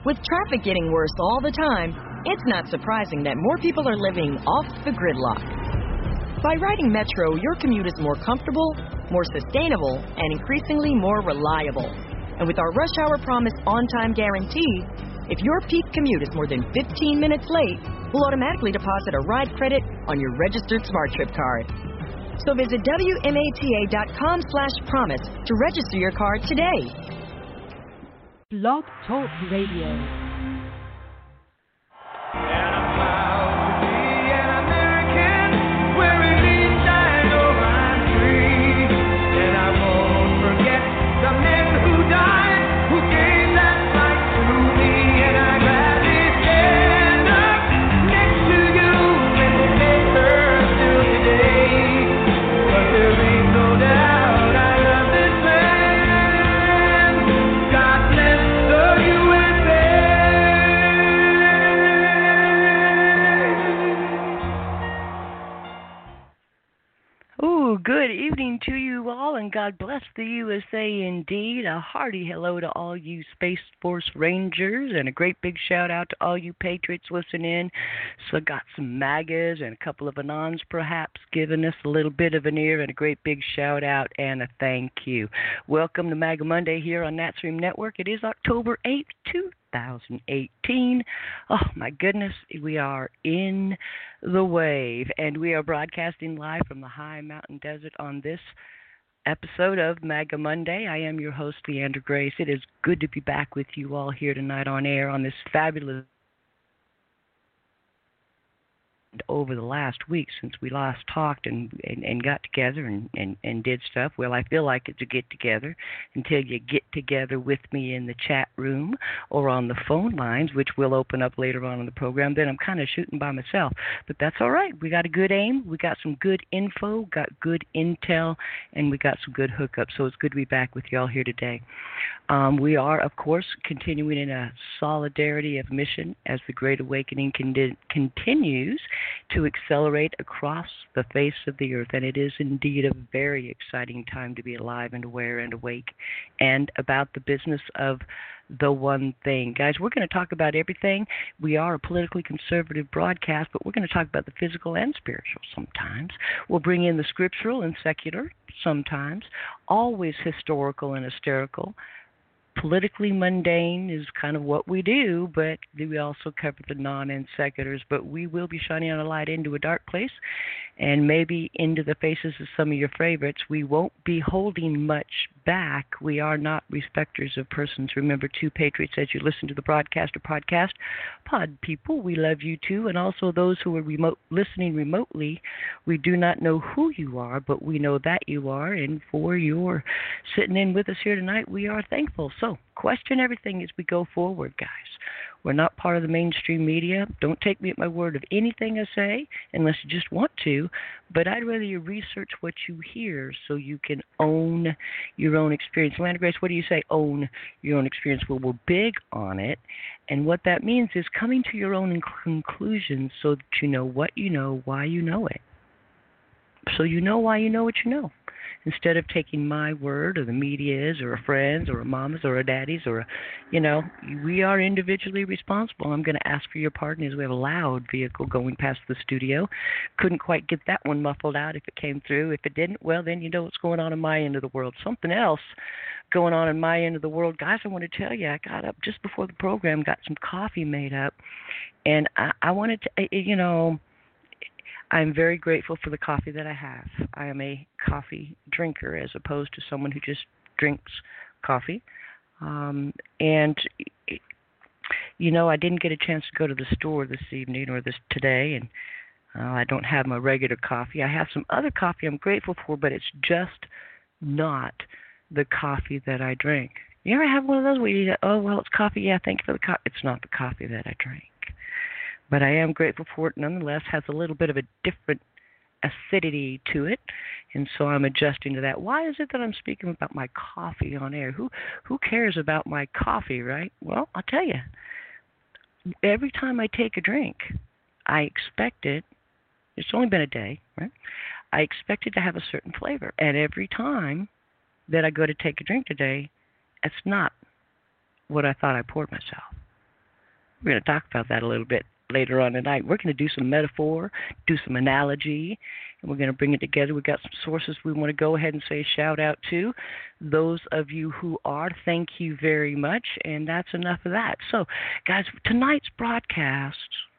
With traffic getting worse all the time, it's not surprising that more people are living off the gridlock. By riding Metro, your commute is more comfortable, more sustainable, and increasingly more reliable. And with our Rush Hour Promise on-time guarantee, if your peak commute is more than 15 minutes late, we'll automatically deposit a ride credit on your registered SmartTrip card. So visit WMATA.com/promise to register your card today. Blog Talk Radio. Good evening to you all, and God bless the USA indeed. A hearty hello to all you Space Force Rangers, and a great big shout out to all you Patriots listening. So got some MAGAs and a couple of Anons perhaps giving us a little bit of an ear, and a great big shout out and a thank you. Welcome to MAGA Monday here on NatStream Network. It is October 8th, 2018. Oh my goodness, we are in the wave, and we are broadcasting live from the high mountain desert on this episode of MAGA Monday. I am your host, Leandra Grace. It is good to be back with you all here tonight on air on this fabulous over the last week since we last talked and got together and did stuff. Well, I feel like it's a get-together until you get together with me in the chat room or on the phone lines, which will open up later on in the program. Then I'm kind of shooting by myself, but that's all right. We got a good aim. We got some good info, got good intel, and we got some good hookups, so it's good to be back with you all here today. We are, of course, continuing in a solidarity of mission as the Great Awakening continues to accelerate across the face of the earth, and it is indeed a very exciting time to be alive and aware and awake and about the business of the one thing. Guys, we're going to talk about everything. We are a politically conservative broadcast, but we're going to talk about the physical and spiritual sometimes. We'll bring in the scriptural and secular sometimes, always historical and hysterical. Politically mundane is kind of what we do, but we also cover the non and seculars. But we will be shining a light into a dark place and maybe into the faces of some of your favorites. We won't be holding much back. We are not respecters of persons. Remember, two Patriots, as you listen to the broadcast or podcast, pod people, we love you too. And also those who are listening remotely, we do not know who you are, but we know that you are. And for your sitting in with us here tonight, we are thankful. So question everything as we go forward, guys. We're not part of the mainstream media. Don't take me at my word of anything I say unless you just want to, but I'd rather you research what you hear so you can own your own experience. Amanda Grace, what do you say, own your own experience? Well, we're big on it, and what that means is coming to your own conclusions so that you know what you know, why you know it. So you know why you know what you know. Instead of taking my word or the media's or a friend's or a mama's or a daddy's or, we are individually responsible. I'm going to ask for your pardon as we have a loud vehicle going past the studio. Couldn't quite get that one muffled out if it came through. If it didn't, well, then you know what's going on in my end of the world. Something else going on in my end of the world. Guys, I want to tell you, I got up just before the program, got some coffee made up, and I wanted to, I'm very grateful for the coffee that I have. I am a coffee drinker as opposed to someone who just drinks coffee. I didn't get a chance to go to the store this evening or today, and I don't have my regular coffee. I have some other coffee I'm grateful for, but it's just not the coffee that I drink. You ever have one of those where you go, oh, well, it's coffee. Yeah, thank you for the coffee. It's not the coffee that I drink. But I am grateful for it nonetheless. Has a little bit of a different acidity to it, and so I'm adjusting to that. Why is it that I'm speaking about my coffee on air? Who cares about my coffee, right? Well, I'll tell you. Every time I take a drink, I expect it. It's only been a day, right? I expect it to have a certain flavor, and every time that I go to take a drink today, it's not what I thought I poured myself. We're going to talk about that a little bit later on tonight. We're going to do some metaphor, do some analogy, and we're going to bring it together. We've got some sources we want to go ahead and say a shout out to. Those of you who are, thank you very much, and that's enough of that. So, guys, tonight's broadcast,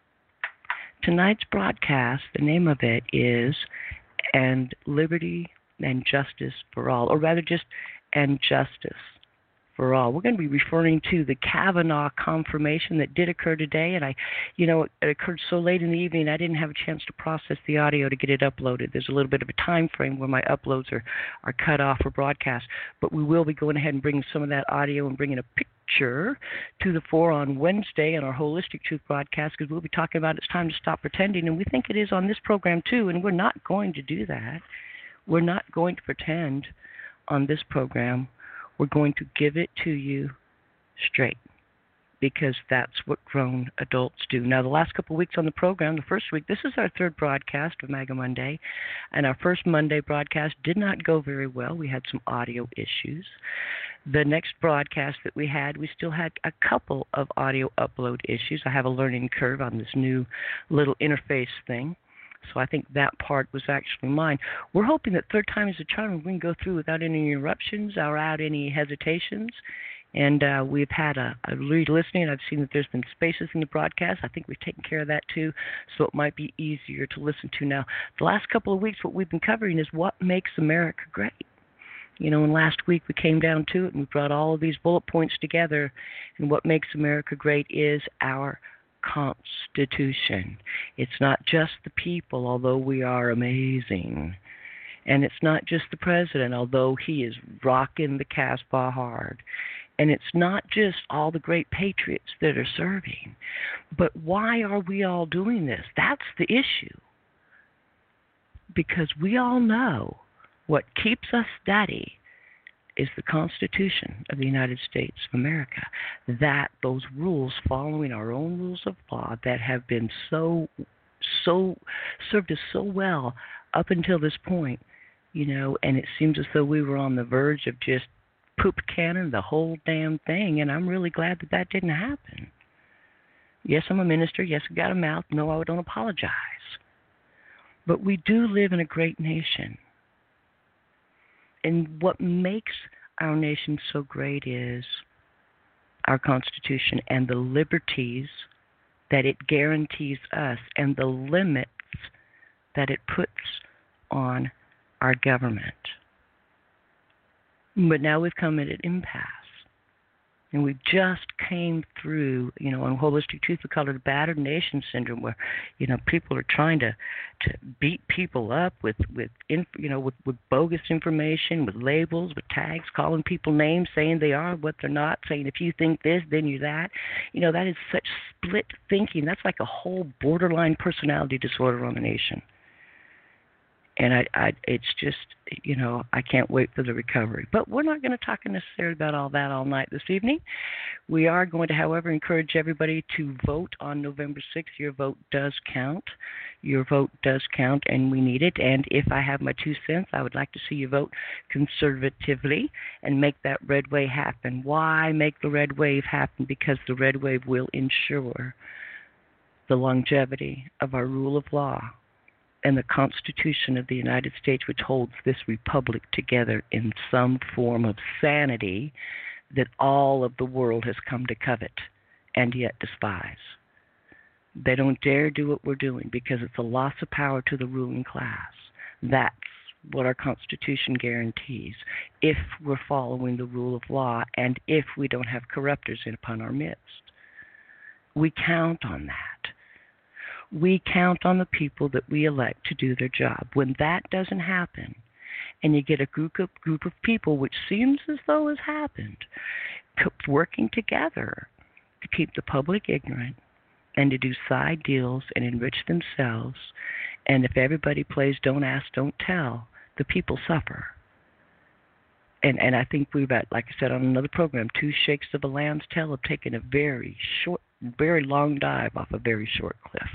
the name of it is And Liberty and Justice for All, or rather just And Justice for All. We're going to be referring to the Kavanaugh confirmation that did occur today, and it occurred so late in the evening I didn't have a chance to process the audio to get it uploaded. There's a little bit of a time frame where my uploads are cut off for broadcast, but we will be going ahead and bringing some of that audio and bringing a picture to the fore on Wednesday on our Holistic Truth broadcast, because we'll be talking about It's Time to Stop Pretending, and we think it is on this program too, and we're not going to do that. We're not going to pretend on this program. We're going to give it to you straight, because that's what grown adults do. Now, the last couple of weeks on the program, the first week, this is our third broadcast of MAGA Monday, and our first Monday broadcast did not go very well. We had some audio issues. The next broadcast that we still had a couple of audio upload issues. I have a learning curve on this new little interface thing. So I think that part was actually mine. We're hoping that third time is a charm. We can go through without any interruptions or without any hesitations. And we've had a re-listening. I've seen that there's been spaces in the broadcast. I think we've taken care of that too, so it might be easier to listen to now. The last couple of weeks, what we've been covering is what makes America great. And last week we came down to it and we brought all of these bullet points together. And what makes America great is our Constitution. It's not just the people, although we are amazing. And it's not just the president, although he is rocking the Casbah hard. And it's not just all the great patriots that are serving. But why are we all doing this? That's the issue. Because we all know what keeps us steady is the Constitution of the United States of America. That those rules, following our own rules of law that have been so served us so well up until this point, and it seems as though we were on the verge of just poop cannon the whole damn thing, and I'm really glad that didn't happen. Yes, I'm a minister. Yes, I got a mouth. No, I don't apologize. But we do live in a great nation. And what makes our nation so great is our Constitution and the liberties that it guarantees us and the limits that it puts on our government. But now we've come at an impasse. And we just came through, on Holistic Truth, we call it a battered nation syndrome, where, people are trying to beat people up with bogus information, with labels, with tags, calling people names, saying they are what they're not, saying if you think this, then you're that. That is such split thinking. That's like a whole borderline personality disorder on the nation. And it's just, I can't wait for the recovery. But we're not going to talk necessarily about all that all night this evening. We are going to, however, encourage everybody to vote on November 6th. Your vote does count. Your vote does count, and we need it. And if I have my 2 cents, I would like to see you vote conservatively and make that red wave happen. Why make the red wave happen? Because the red wave will ensure the longevity of our rule of law and the Constitution of the United States, which holds this republic together in some form of sanity that all of the world has come to covet and yet despise. They don't dare do what we're doing because it's a loss of power to the ruling class. That's what our Constitution guarantees if we're following the rule of law and if we don't have corruptors upon our midst. We count on that. We count on the people that we elect to do their job. When that doesn't happen, and you get a group of people, which seems as though has happened, working together to keep the public ignorant and to do side deals and enrich themselves, and if everybody plays don't ask, don't tell, the people suffer. And I think we've got, like I said on another program, 2 shakes of a lamb's tail have taken a very long dive off a very short cliff.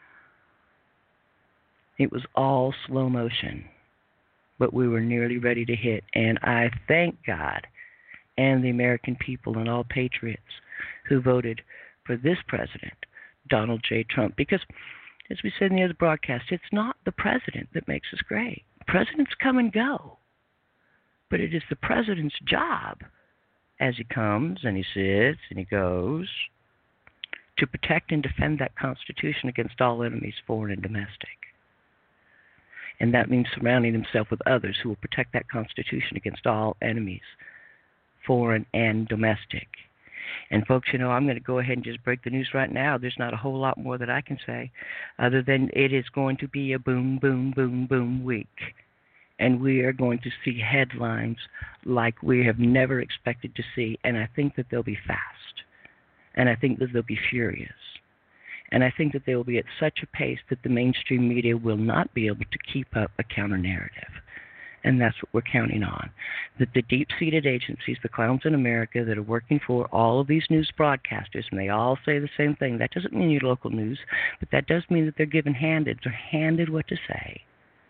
It was all slow motion, but we were nearly ready to hit. And I thank God and the American people and all patriots who voted for this president, Donald J. Trump, because, as we said in the other broadcast, it's not the president that makes us great. Presidents come and go, but it is the president's job, as he comes and he sits and he goes, to protect and defend that Constitution against all enemies, foreign and domestic. And that means surrounding himself with others who will protect that Constitution against all enemies, foreign and domestic. And folks, I'm going to go ahead and just break the news right now. There's not a whole lot more that I can say other than it is going to be a boom, boom, boom, boom week. And we are going to see headlines like we have never expected to see. And I think that they'll be fast. And I think that they'll be furious. And I think that they will be at such a pace that the mainstream media will not be able to keep up a counter-narrative. And that's what we're counting on. That the deep-seated agencies, the clowns in America that are working for all of these news broadcasters, and they all say the same thing. That doesn't mean your local news, but that does mean that they're handed what to say.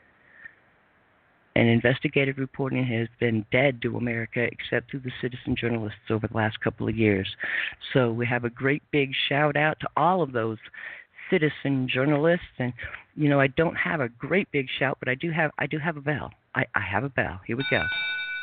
And investigative reporting has been dead to America except through the citizen journalists over the last couple of years. So we have a great big shout out to all of those citizen journalists. And I don't have a great big shout, but I do have a bell. I have a bell. Here we go.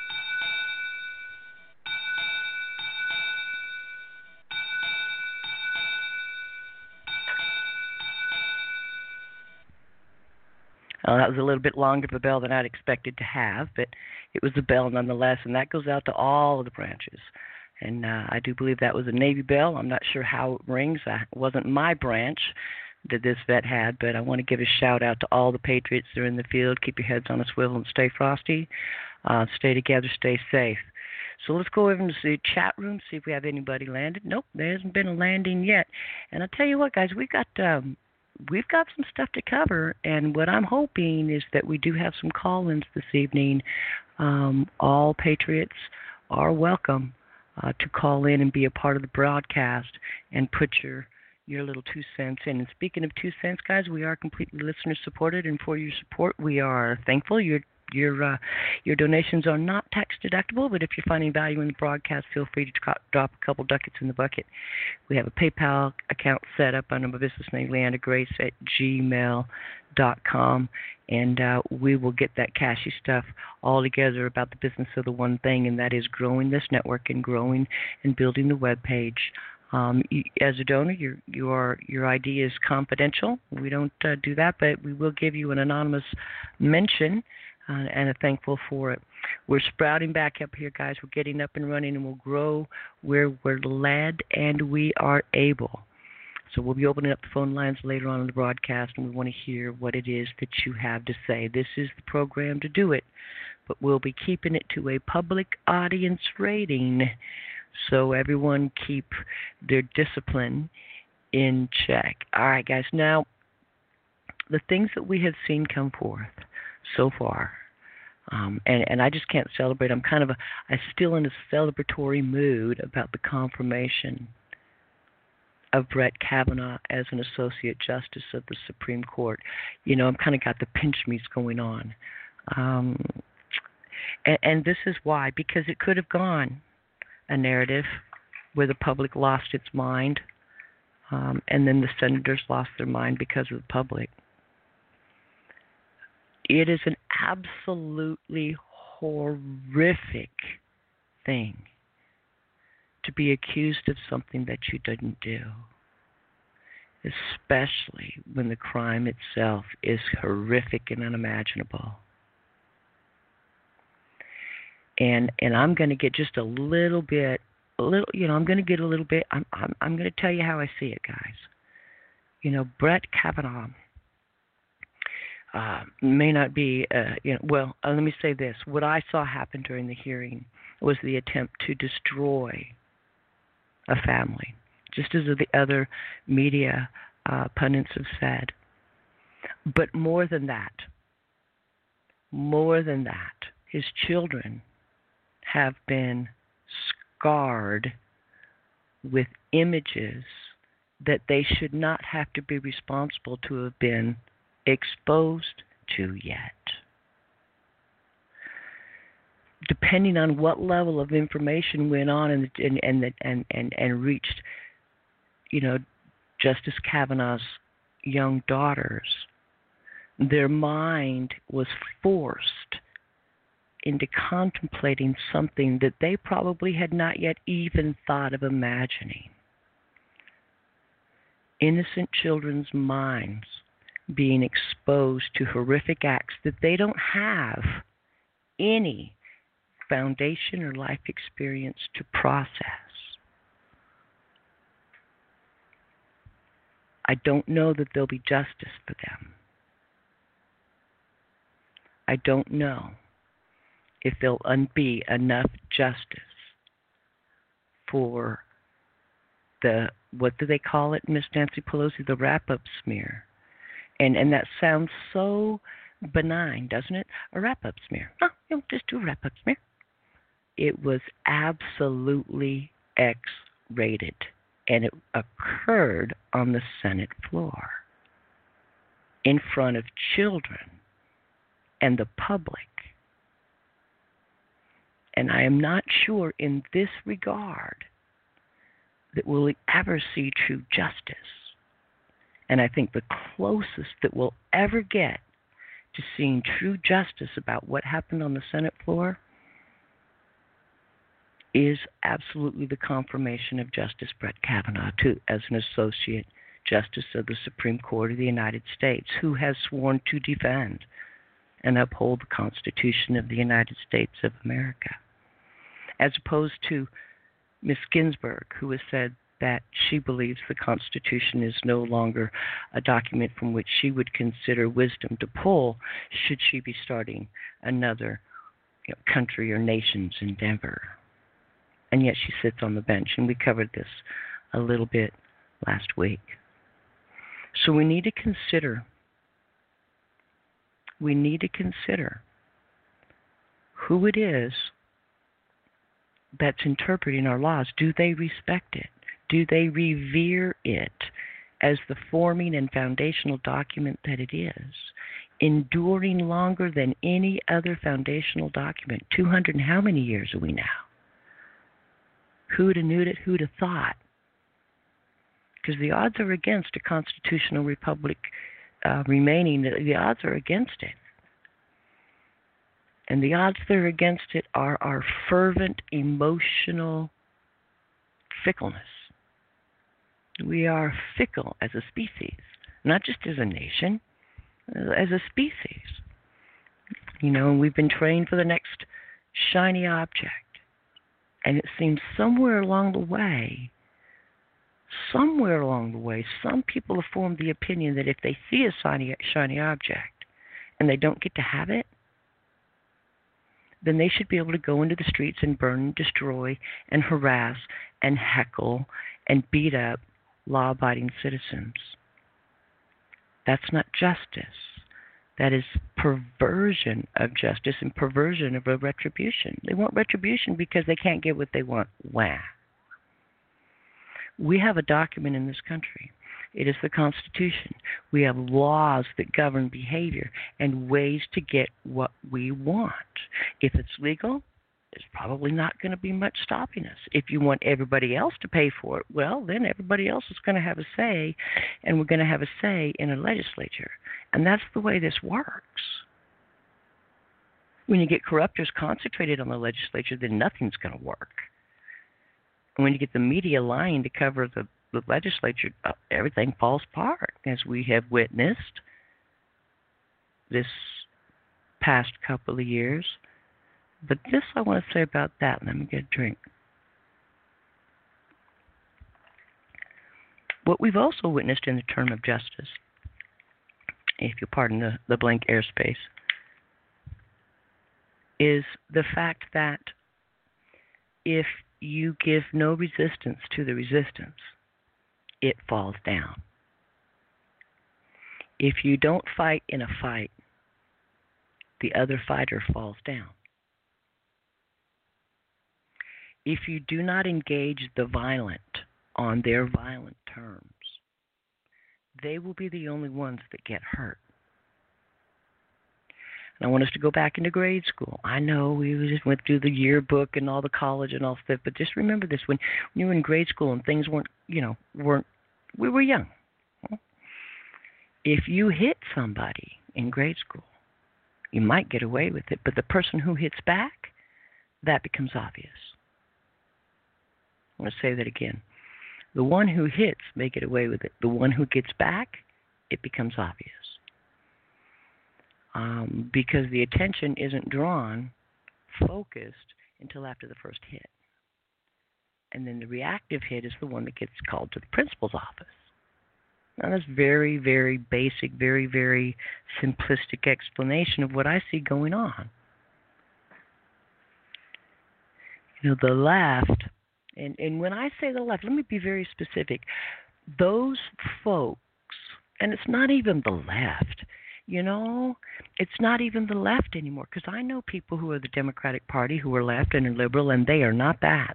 That was a little bit longer of a bell than I'd expected to have, but it was a bell nonetheless, and that goes out to all of the branches. And I do believe that was a Navy bell. I'm not sure how it rings. It wasn't my branch that this vet had, but I want to give a shout-out to all the patriots that are in the field. Keep your heads on a swivel and stay frosty. Stay together, stay safe. So let's go over to the chat room, see if we have anybody landed. Nope, there hasn't been a landing yet. And I'll tell you what, guys, we've got some stuff to cover, and what I'm hoping is that we do have some call-ins this evening. All patriots are welcome to call in and be a part of the broadcast and put your little 2 cents in. And speaking of 2 cents, guys, we are completely listener-supported, and for your support, we are thankful. Your donations are not tax deductible, but if you're finding value in the broadcast, feel free to drop a couple ducats in the bucket. We have a PayPal account set up under my business name, LeanderGrace at gmail.com, and we will get that cashy stuff all together about the business of the one thing, and that is growing this network and growing and building the web page. As a donor, your ID is confidential. We don't do that, but we will give you an anonymous mention. And are thankful for it. We're sprouting back up here, guys. We're getting up and running, and we'll grow where we're led and we are able. So we'll be opening up the phone lines later on in the broadcast, and we want to hear what it is that you have to say. This is the program to do it, but we'll be keeping it to a public audience rating, so everyone keep their discipline in check. All right, guys. Now, the things that we have seen come forth so far, and I just can't celebrate. I'm still in a celebratory mood about the confirmation of Brett Kavanaugh as an Associate Justice of the Supreme Court. I'm kind of got the pinch me's going on. And this is why, because it could have gone a narrative where the public lost its mind, and then the senators lost their mind because of the public. It is an absolutely horrific thing to be accused of something that you didn't do, especially when the crime itself is horrific and unimaginable. And I'm going to get just I'm going to get a little bit. I'm going to tell you how I see it, guys. Brett Kavanaugh may not be, let me say this. What I saw happen during the hearing was the attempt to destroy a family, just as the other media pundits have said. But more than that, his children have been scarred with images that they should not have to be responsible to have been exposed to yet. Depending on what level of information went on and reached Justice Kavanaugh's young daughters, their mind was forced into contemplating something that they probably had not yet even thought of imagining. Innocent children's minds being exposed to horrific acts that they don't have any foundation or life experience to process. I don't know that there'll be justice for them. I don't know if there'll be enough justice for the, what do they call it, Miss Nancy Pelosi, the wrap-up smear. And that sounds so benign, doesn't it? A wrap-up smear. Oh, just do a wrap-up smear. It was absolutely X-rated, and it occurred on the Senate floor in front of children and the public. And I am not sure in this regard that we'll ever see true justice. And I think the closest that we'll ever get to seeing true justice about what happened on the Senate floor is absolutely the confirmation of Justice Brett Kavanaugh as an Associate Justice of the Supreme Court of the United States, who has sworn to defend and uphold the Constitution of the United States of America, as opposed to Ms. Ginsburg, who has said that she believes the Constitution is no longer a document from which she would consider wisdom to pull should she be starting another country or nation's endeavor. And yet she sits on the bench, and we covered this a little bit last week. So we need to consider who it is that's interpreting our laws. Do they respect it? Do they revere it as the forming and foundational document that it is, enduring longer than any other foundational document? 200 and how many years are we now? Who'd have knew it? Who'd have thought? Because the odds are against a constitutional republic remaining. The odds are against it. And the odds that are against it are our fervent emotional fickleness. We are fickle as a species, not just as a nation, as a species. And we've been trained for the next shiny object. And it seems somewhere along the way, some people have formed the opinion that if they see a shiny object and they don't get to have it, then they should be able to go into the streets and burn and destroy and harass and heckle and beat up law-abiding citizens. That's not justice. That is perversion of justice and perversion of a retribution. They want retribution because they can't get what they want. Wah. We have a document in this country. It is the Constitution. We have laws that govern behavior and ways to get what we want. If it's legal, there's probably not going to be much stopping us. If you want everybody else to pay for it, well, then everybody else is going to have a say, and we're going to have a say in a legislature. And that's the way this works. When you get corruptors concentrated on the legislature, then nothing's going to work. And when you get the media lying to cover the legislature, everything falls apart, as we have witnessed this past couple of years. But this I want to say about that. Let me get a drink. What we've also witnessed in the term of justice, if you'll pardon the blank airspace, is the fact that if you give no resistance to the resistance, it falls down. If you don't fight in a fight, the other fighter falls down. If you do not engage the violent on their violent terms, they will be the only ones that get hurt. And I want us to go back into grade school. I know we just went through the yearbook and all the college and all stuff, but just remember this: when you were in grade school and things weren't we were young. If you hit somebody in grade school, you might get away with it, but the person who hits back, that becomes obvious. I want to say that again. The one who hits may get away with it. The one who gets back, it becomes obvious. Because the attention isn't drawn, focused, until after the first hit. And then the reactive hit is the one that gets called to the principal's office. Now, that's very, very basic, very, very simplistic explanation of what I see going on. You know, the left, and when I say the left, let me be very specific. Those folks, and it's not even the left, you know, it's not even the left anymore, because I know people who are the Democratic Party who are left and are liberal, and they are not that.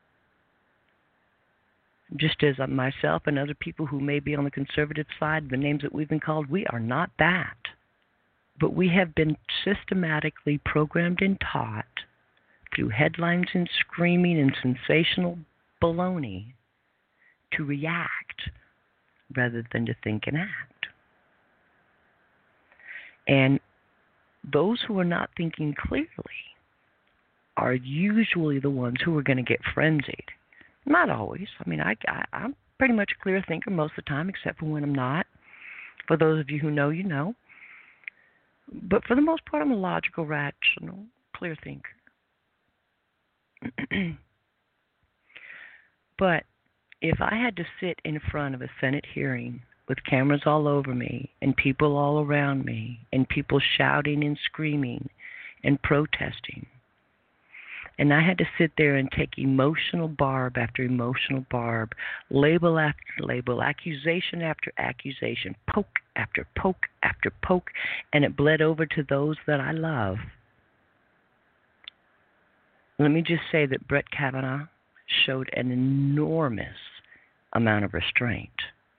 Just as myself and other people who may be on the conservative side, the names that we've been called, we are not that. But we have been systematically programmed and taught through headlines and screaming and sensational baloney to react rather than to think and act. And those who are not thinking clearly are usually the ones who are going to get frenzied. Not always. I mean, I'm pretty much a clear thinker most of the time, except for when I'm not. For those of you who know, you know. But for the most part, I'm a logical, rational, clear thinker. But if I had to sit in front of a Senate hearing with cameras all over me and people all around me and people shouting and screaming and protesting, and I had to sit there and take emotional barb after emotional barb, label after label, accusation after accusation, poke after poke after poke, and it bled over to those that I love. Let me just say that Brett Kavanaugh showed an enormous amount of restraint.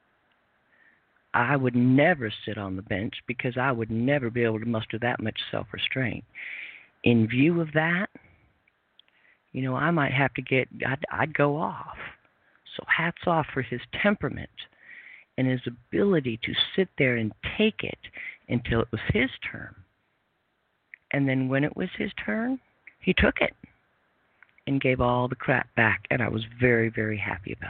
I would never sit on the bench because I would never be able to muster that much self-restraint. In view of that, you know, I might have to I'd go off. So hats off for his temperament and his ability to sit there and take it until it was his turn. And then when it was his turn, he took it and gave all the crap back. And I was very, very happy about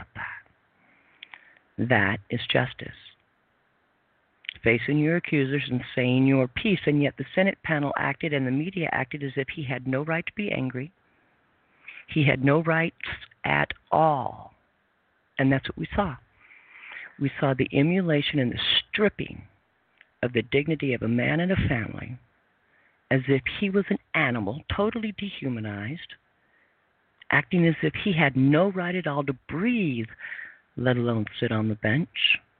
that. That is justice. Facing your accusers and saying your piece, and yet the Senate panel acted and the media acted as if he had no right to be angry. He had no rights at all. And that's what we saw. We saw the emulation and the stripping of the dignity of a man and a family as if he was an animal, totally dehumanized, acting as if he had no right at all to breathe, let alone sit on the bench.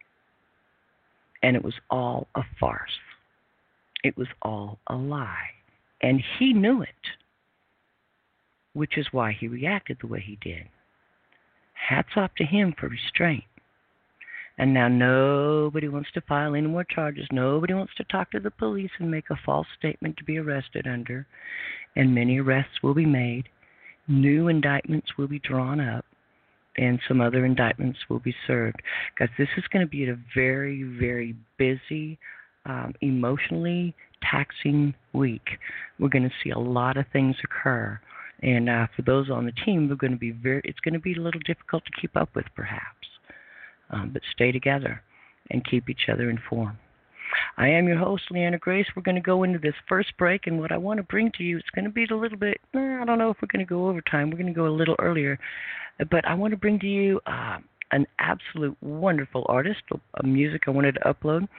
And it was all a farce. It was all a lie. And he knew it, which is why he reacted the way he did. Hats off to him for restraint. And now nobody wants to file any more charges. Nobody wants to talk to the police and make a false statement to be arrested under. And many arrests will be made. New indictments will be drawn up. And some other indictments will be served. Because this is going to be a very, very busy, emotionally taxing week. We're going to see a lot of things occur. And for those on the team, it's going to be a little difficult to keep up with, perhaps. But stay together and keep each other informed. I am your host, Leanna Grace. We're going to go into this first break, and what I want to bring to you, it's going to be a little bit, I don't know if we're going to go over time. We're going to go a little earlier. But I want to bring to you an absolute wonderful artist, music I wanted to upload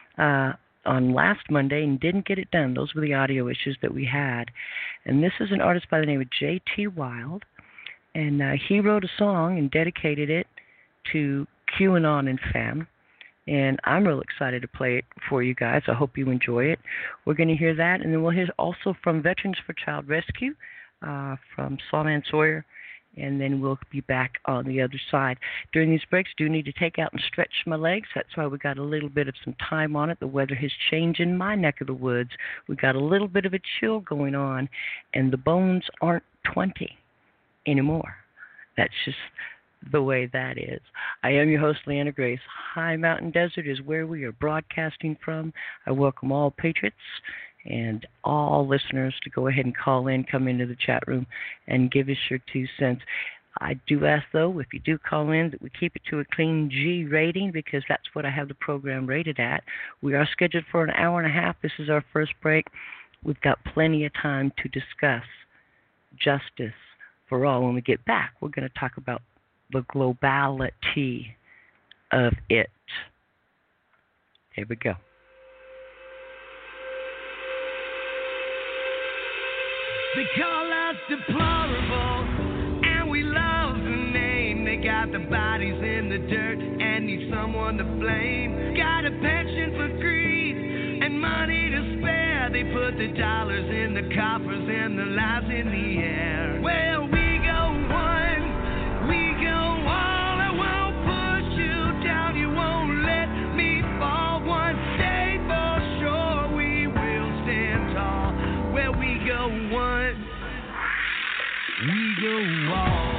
on last Monday and didn't get it done. Those were the audio issues that we had. And this is an artist by the name of J.T. Wild. And he wrote a song and dedicated it to QAnon and Femme. And I'm real excited to play it for you guys. I hope you enjoy it. We're going to hear that. And then we'll hear also from Veterans for Child Rescue, from Sawman Sawyer. And then we'll be back on the other side. During these breaks, do need to take out and stretch my legs. That's why we got a little bit of some time on it. The weather has changed in my neck of the woods. We got a little bit of a chill going on, and the bones aren't 20 anymore. That's just the way that is. I am your host, Leanna Grace. High Mountain Desert is where we are broadcasting from. I welcome all patriots and all listeners to go ahead and call in, come into the chat room, and give us your 2 cents. I do ask, though, if you do call in, that we keep it to a clean G rating, because that's what I have the program rated at. We are scheduled for an hour and a half. This is our first break. We've got plenty of time to discuss justice for all. When we get back, we're going to talk about the globality of it. Here we go. They call us deplorable, and we love the name. They got the bodies in the dirt and need someone to blame. Got a penchant for greed and money to spare. They put the dollars in the coffers and the lives in the air. Well, we go one, we go all. I won't push you down, you won't let me fall. One day for sure we will stand tall. Where we go one, we go all.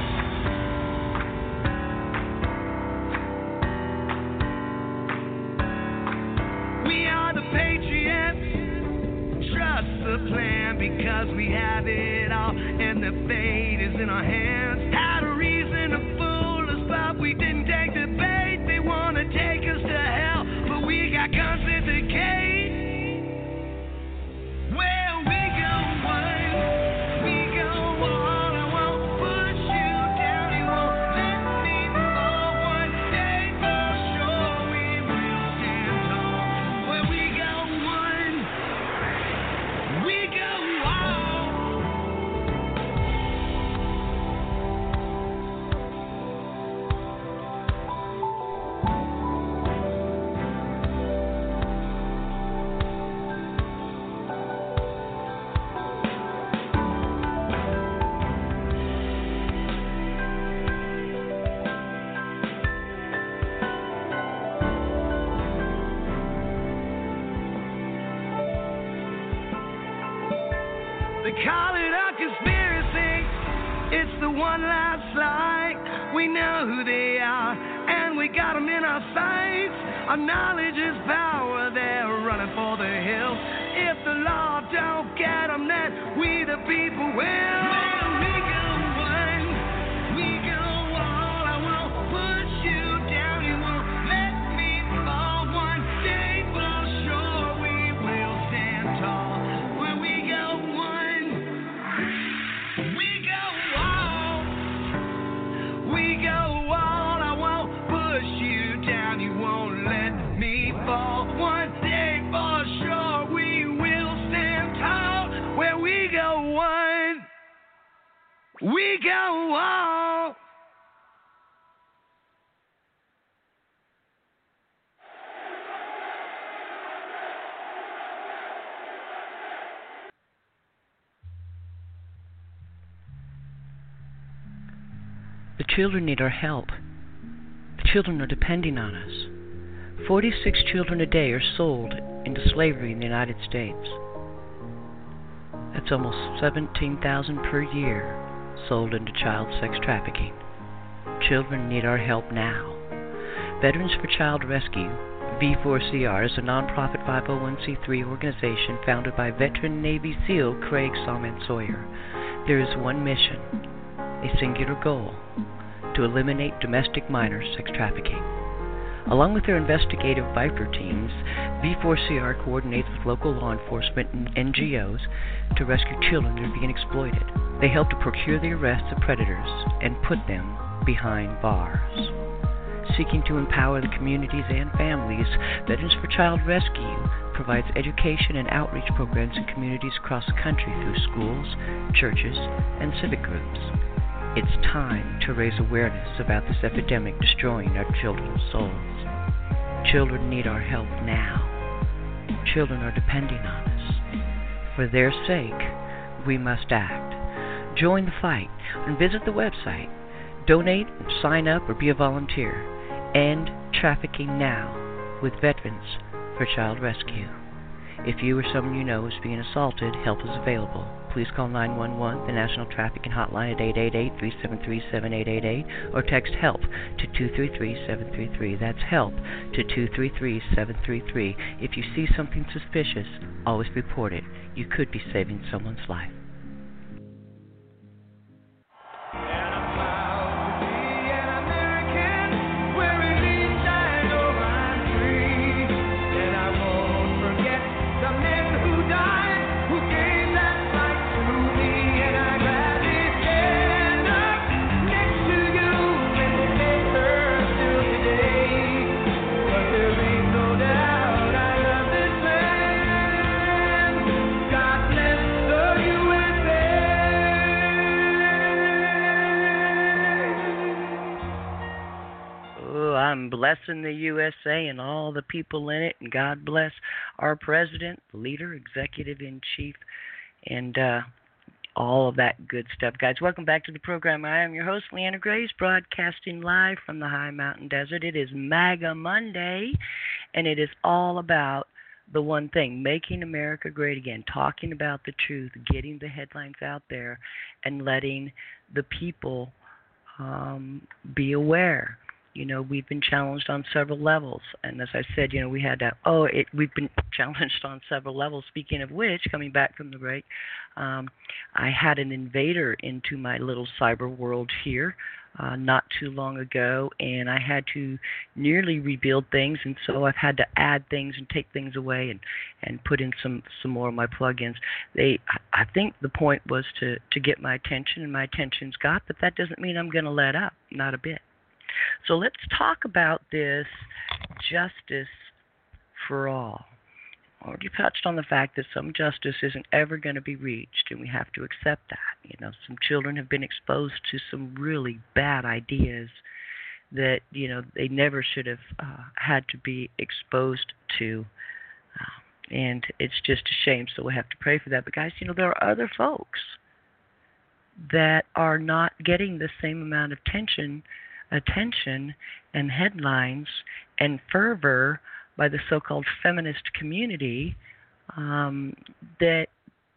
We are the patriots, trust the plan, because we have it all, and the fate is in our hands. Had a reason to fool us, but we didn't take the bait. They want to take us to hell, but we got guns at the gate. Well, we go one, we go all. I won't push you down, you won't let me fall. One day for sure we will stand tall. Well, we go one, we go all. They call it a conspiracy, it's the one last lie. We know who they are, and we got them in our sights. Our knowledge is power, they're running for the hills. If the law don't get them, then we the people will. Well, we go one, we go all. I won't push you down, you won't let me fall. One day for sure we will stand tall. When we go one, we go all. We go all. I won't push you down, you won't let me fall. One day for sure we will stand tall. Where we go one, we go all. The children need our help. The children are depending on us. 46 children a day are sold into slavery in the United States. That's almost 17,000 per year sold into child sex trafficking. Children need our help now. Veterans for Child Rescue, V4CR, is a nonprofit 501c3 organization founded by veteran Navy SEAL Craig Salman Sawyer. There is one mission, a singular goal: to eliminate domestic minor sex trafficking. Along with their investigative Viper teams, V4CR coordinates with local law enforcement and NGOs to rescue children that are being exploited. They help to procure the arrests of predators and put them behind bars. Seeking to empower the communities and families, Veterans for Child Rescue provides education and outreach programs in communities across the country through schools, churches, and civic groups. It's time to raise awareness about this epidemic destroying our children's souls. Children need our help now. Children are depending on us. For their sake, we must act. Join the fight and visit the website. Donate, sign up, or be a volunteer. End trafficking now with Veterans for Child Rescue. If you or someone you know is being assaulted, help is available. please call 911, the National Trafficking Hotline at 888-373-7888, or text HELP to 233-733. That's HELP to 233-733. If you see something suspicious, always report it. You could be saving someone's life. I'm blessing the USA and all the people in it, and God bless our president, leader, executive-in-chief, and all of that good stuff. Guys, welcome back to the program. I am your host, Leanna Grace, broadcasting live from the High Mountain Desert. It is MAGA Monday, and it is all about the one thing, making America great again, talking about the truth, getting the headlines out there, and letting the people be aware. You know, we've been challenged on several levels. And as I said, you know, we've been challenged on several levels. Speaking of which, coming back from the break, I had an invader into my little cyber world here not too long ago, and I had to nearly rebuild things. And so I've had to add things and take things away and put in some more of my plugins. I think the point was to get my attention, and my attention's got, but that doesn't mean I'm going to let up, not a bit. So let's talk about this justice for all. I already touched on the fact that some justice isn't ever going to be reached, and we have to accept that. You know, some children have been exposed to some really bad ideas that, you know, they never should have had to be exposed to. And it's just a shame, so we have to pray for that. But guys, you know, there are other folks that are not getting the same amount of attention and headlines and fervor by the so-called feminist community that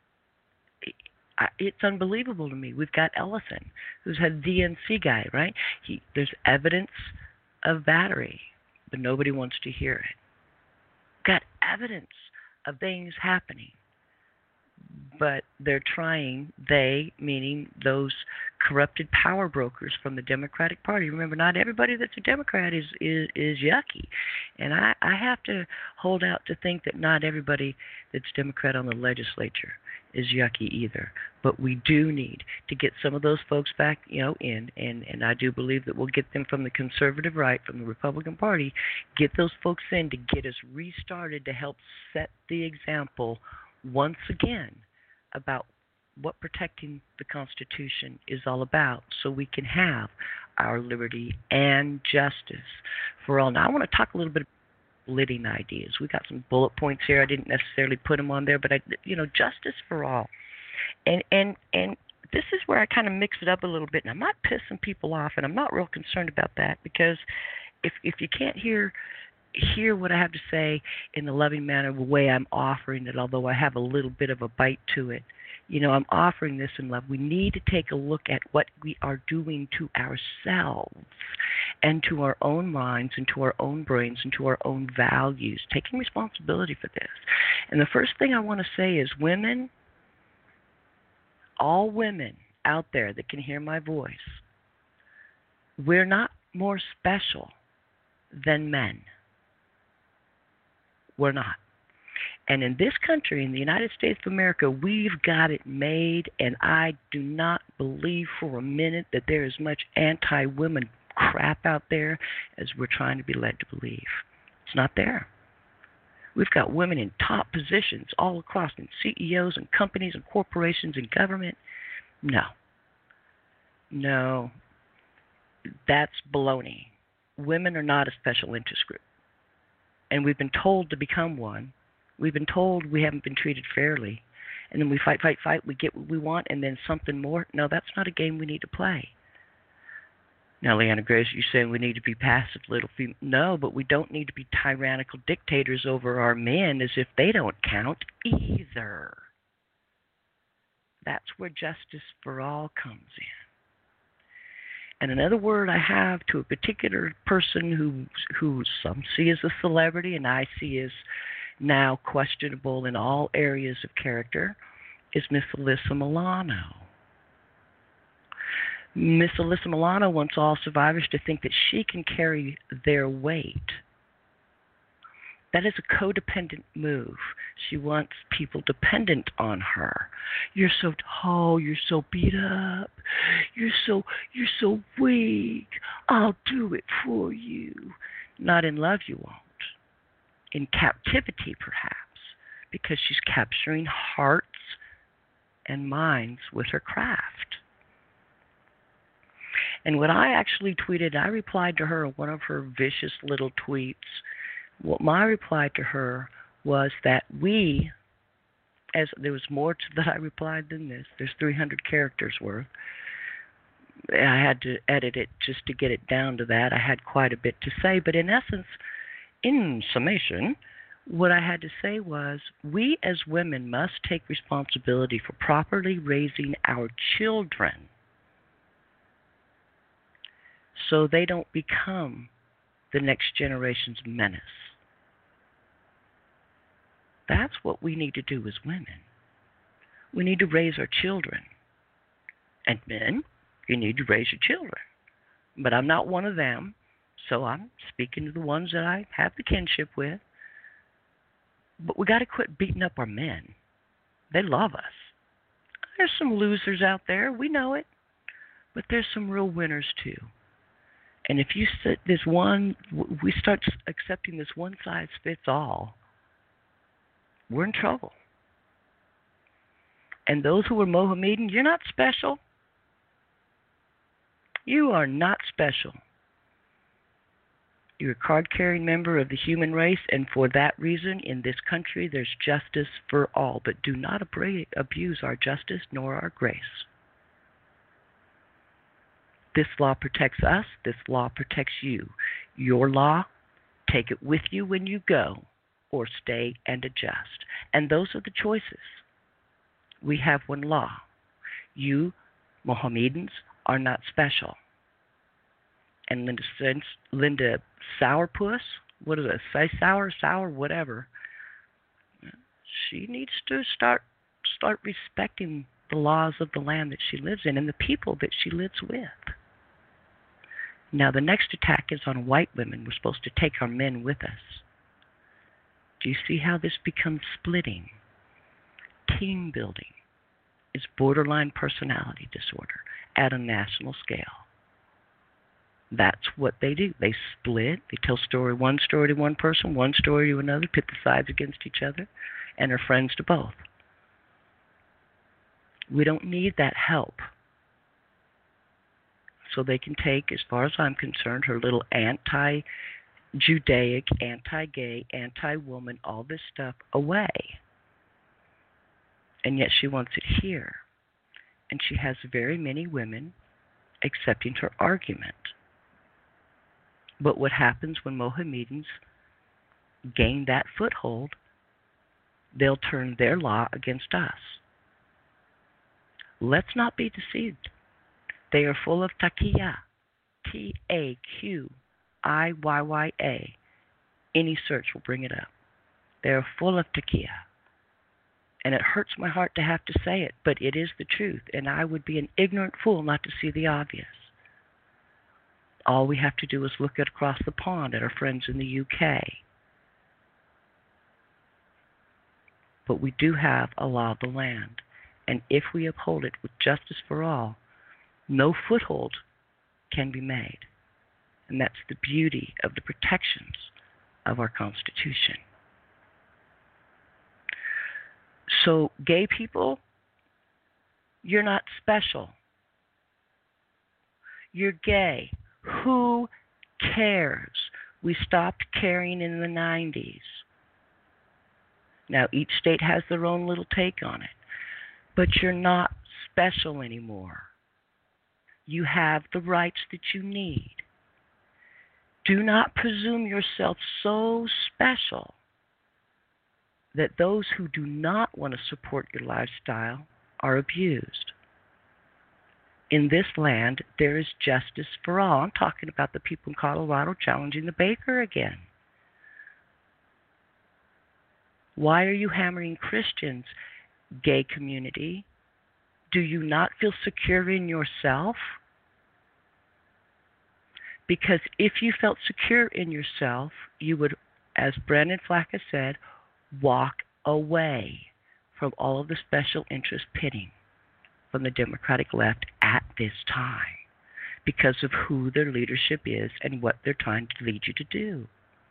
it's unbelievable to me. We've got Ellison, who's had DNC guy, right? There's evidence of battery, but nobody wants to hear it. Got evidence of things happening, but they're trying, they, meaning those corrupted power brokers from the Democratic Party. Remember, not everybody that's a Democrat is yucky. And I have to hold out to think that not everybody that's Democrat on the legislature is yucky either. But we do need to get some of those folks back, you know, in, and I do believe that we'll get them from the conservative right, from the Republican Party, get those folks in to get us restarted to help set the example once again about what protecting the Constitution is all about, so we can have our liberty and justice for all. Now, I want to talk a little bit about splitting ideas. We got some bullet points here. I didn't necessarily put them on there, but justice for all, and this is where I kind of mix it up a little bit. And I might piss some people off, and I'm not real concerned about that, because if you can't hear what I have to say in the loving manner, the way I'm offering it, although I have a little bit of a bite to it. You know, I'm offering this in love. We need to take a look at what we are doing to ourselves and to our own minds and to our own brains and to our own values, taking responsibility for this. And the first thing I want to say is women, all women out there that can hear my voice, we're not more special than men. We're not. And in this country, in the United States of America, we've got it made, and I do not believe for a minute that there is much anti-women crap out there as we're trying to be led to believe. It's not there. We've got women in top positions all across, in CEOs and companies and corporations and government. No, that's baloney. Women are not a special interest group, and we've been told to become one. We've been told we haven't been treated fairly, and then we fight, we get what we want, and then something more. No, that's not a game we need to play. Now, Leanna Grace, you're saying we need to be passive little female. No, but we don't need to be tyrannical dictators over our men as if they don't count either. That's where justice for all comes in. And another word I have to a particular person who some see as a celebrity and I see as now questionable in all areas of character is Miss Alyssa Milano. Miss Alyssa Milano wants all survivors to think that she can carry their weight. That is a codependent move. She wants people dependent on her. You're so beat up. You're so weak. I'll do it for you. Not in love, you won't. In captivity, perhaps, because she's capturing hearts and minds with her craft. And what I actually tweeted, I replied to her in one of her vicious little tweets. What my reply to her was that we, as there was more to that I replied than this. There's 300 characters worth. I had to edit it just to get it down to that. I had quite a bit to say, but in essence, in summation, what I had to say was we as women must take responsibility for properly raising our children so they don't become the next generation's menace. That's what we need to do as women. We need to raise our children. And men, you need to raise your children. But I'm not one of them, so I'm speaking to the ones that I have the kinship with. But we got to quit beating up our men. They love us. There's some losers out there, we know it. But there's some real winners too. And if you set this one, we start accepting this one size fits all, we're in trouble. And those who are Mohammedan, you're not special. You are not special. You're a card-carrying member of the human race, and for that reason, in this country, there's justice for all. But do not abuse our justice nor our grace. This law protects us. This law protects you. Your law, take it with you when you go, or stay and adjust. And those are the choices. We have one law. You, Mohammedans, are not special. And Linda Sourpuss, what is it, say sour, whatever, she needs to start respecting the laws of the land that she lives in and the people that she lives with. Now, the next attack is on white women. We're supposed to take our men with us. Do you see how this becomes splitting? Team building is borderline personality disorder at a national scale. That's what they do. They split. They tell one story to one person, one story to another, pit the sides against each other, and are friends to both. We don't need that help. So they can take, as far as I'm concerned, her little anti-Judaic, anti-gay, anti-woman, all this stuff away. And yet she wants it here. And she has very many women accepting her argument. But what happens when Mohammedans gain that foothold, they'll turn their law against us. Let's not be deceived. They are full of taqiyya, T-A-Q-I-Y-Y-A. Any search will bring it up. They are full of taqiyya. And it hurts my heart to have to say it, but it is the truth, and I would be an ignorant fool not to see the obvious. All we have to do is look across the pond at our friends in the UK. But we do have a law of the land, and if we uphold it with justice for all, no foothold can be made. And that's the beauty of the protections of our Constitution. So, gay people, you're not special. You're gay. Who cares? We stopped caring in the 90s. Now, each state has their own little take on it. But you're not special anymore. You have the rights that you need. Do not presume yourself so special that those who do not want to support your lifestyle are abused. In this land, there is justice for all. I'm talking about the people in Colorado challenging the baker again. Why are you hammering Christians, gay community? Do you not feel secure in yourself? Because if you felt secure in yourself, you would, as Brandon Flack has said, walk away from all of the special interest pitting from the Democratic left at this time because of who their leadership is and what they're trying to lead you to do.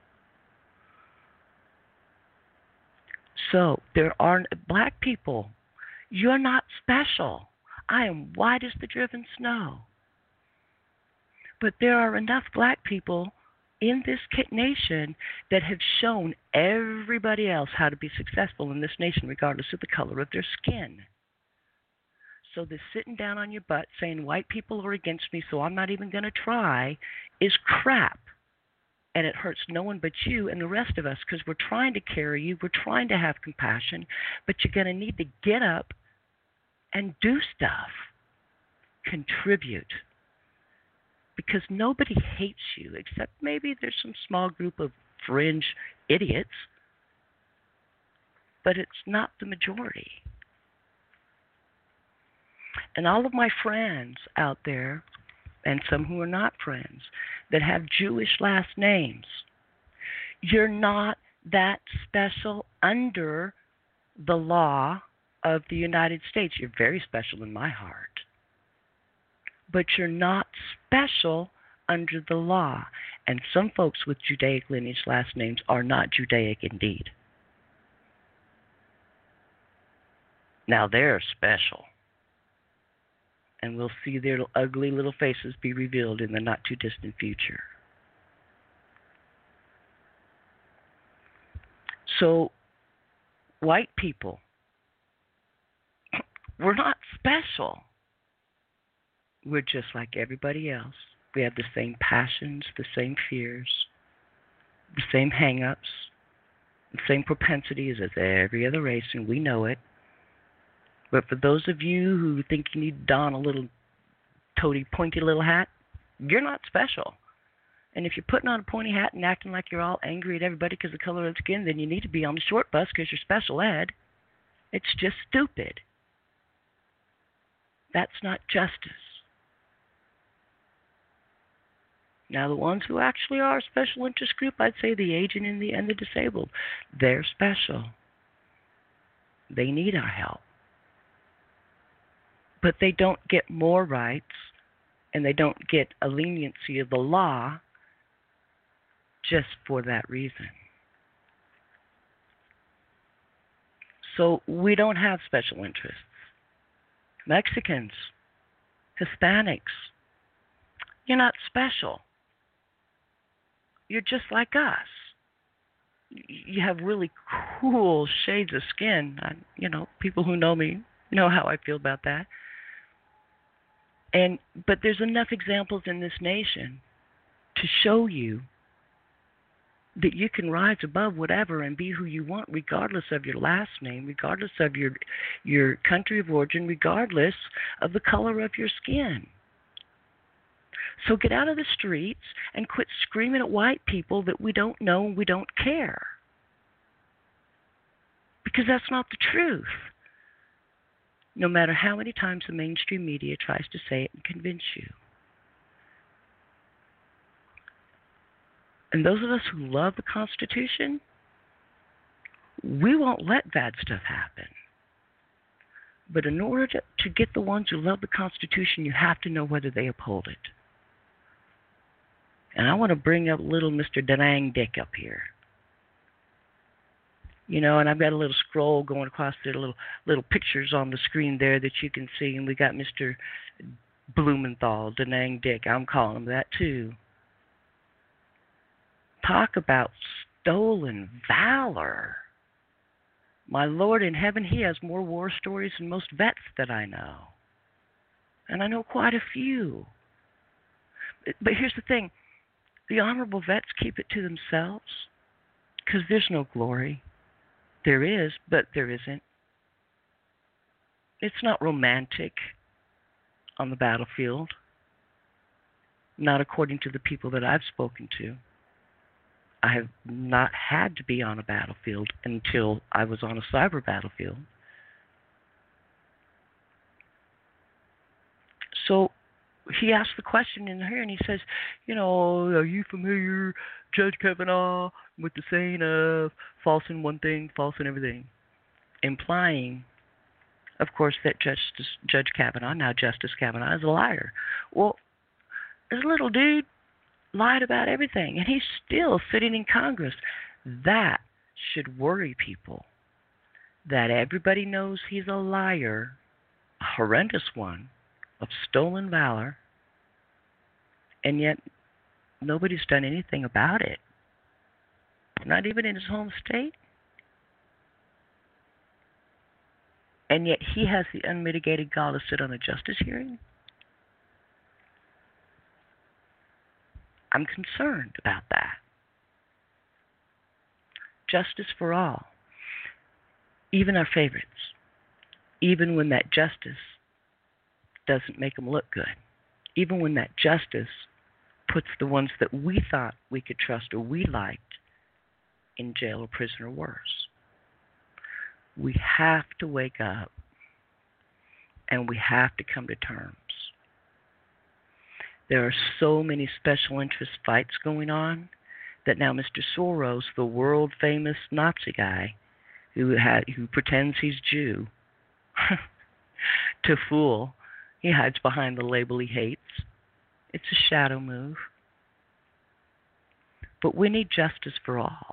So there are black people. You're not special. I am white as the driven snow. But there are enough black people in this nation that have shown everybody else how to be successful in this nation, regardless of the color of their skin. So this sitting down on your butt saying white people are against me, so I'm not even going to try, is crap. And it hurts no one but you and the rest of us because we're trying to carry you, we're trying to have compassion, but you're going to need to get up and do stuff. Contribute. Because nobody hates you, except maybe there's some small group of fringe idiots, but it's not the majority. And all of my friends out there, and some who are not friends, that have Jewish last names, you're not that special under the law of the United States. You're very special in my heart. But you're not special under the law. And some folks with Judaic lineage last names are not Judaic indeed. Now they're special. And we'll see their ugly little faces be revealed in the not-too-distant future. So, white people, we're not special. We're just like everybody else. We have the same passions, the same fears, the same hang-ups, the same propensities as every other race, and we know it. But for those of you who think you need to don a little toady, pointy little hat, you're not special. And if you're putting on a pointy hat and acting like you're all angry at everybody because of the color of the skin, then you need to be on the short bus because you're special ed. It's just stupid. That's not justice. Now, the ones who actually are a special interest group, I'd say the aged and the disabled, they're special. They need our help. But they don't get more rights, and they don't get a leniency of the law just for that reason. So we don't have special interests. Mexicans, Hispanics, you're not special. You're just like us. You have really cool shades of skin. People who know me know how I feel about that. But there's enough examples in this nation to show you that you can rise above whatever and be who you want, regardless of your last name, regardless of your country of origin, regardless of the color of your skin. So get out of the streets and quit screaming at white people that we don't know and we don't care. Because that's not the truth. No matter how many times the mainstream media tries to say it and convince you. And those of us who love the Constitution, we won't let bad stuff happen. But in order to get the ones who love the Constitution, you have to know whether they uphold it. And I want to bring up little Mr. Denang Dick up here. And I've got a little scroll going across there, little pictures on the screen there that you can see. And we got Mr. Blumenthal, Denang Dick. I'm calling him that too. Talk about stolen valor. My Lord in heaven, he has more war stories than most vets that I know. And I know quite a few. But here's the thing. The honorable vets keep it to themselves because there's no glory. There is, but there isn't. It's not romantic on the battlefield, not according to the people that I've spoken to. I have not had to be on a battlefield until I was on a cyber battlefield. So he asked the question in here, and he says, are you familiar, Judge Kavanaugh, with the saying of false in one thing, false in everything? Implying, of course, that Judge Kavanaugh, now Justice Kavanaugh, is a liar. Well, this little dude lied about everything, and he's still sitting in Congress. That should worry people, that everybody knows he's a liar, a horrendous one, of stolen valor, and yet nobody's done anything about it, not even in his home state. And yet he has the unmitigated gall to sit on a justice hearing? I'm concerned about that. Justice for all, even our favorites, even when that justice doesn't make them look good, even when that justice puts the ones that we thought we could trust or we liked in jail or prison or worse. We have to wake up, and we have to come to terms. There are so many special interest fights going on that now Mr. Soros, the world-famous Nazi guy who pretends he's Jew, to fool, he hides behind the label he hates. It's a shadow move. But we need justice for all.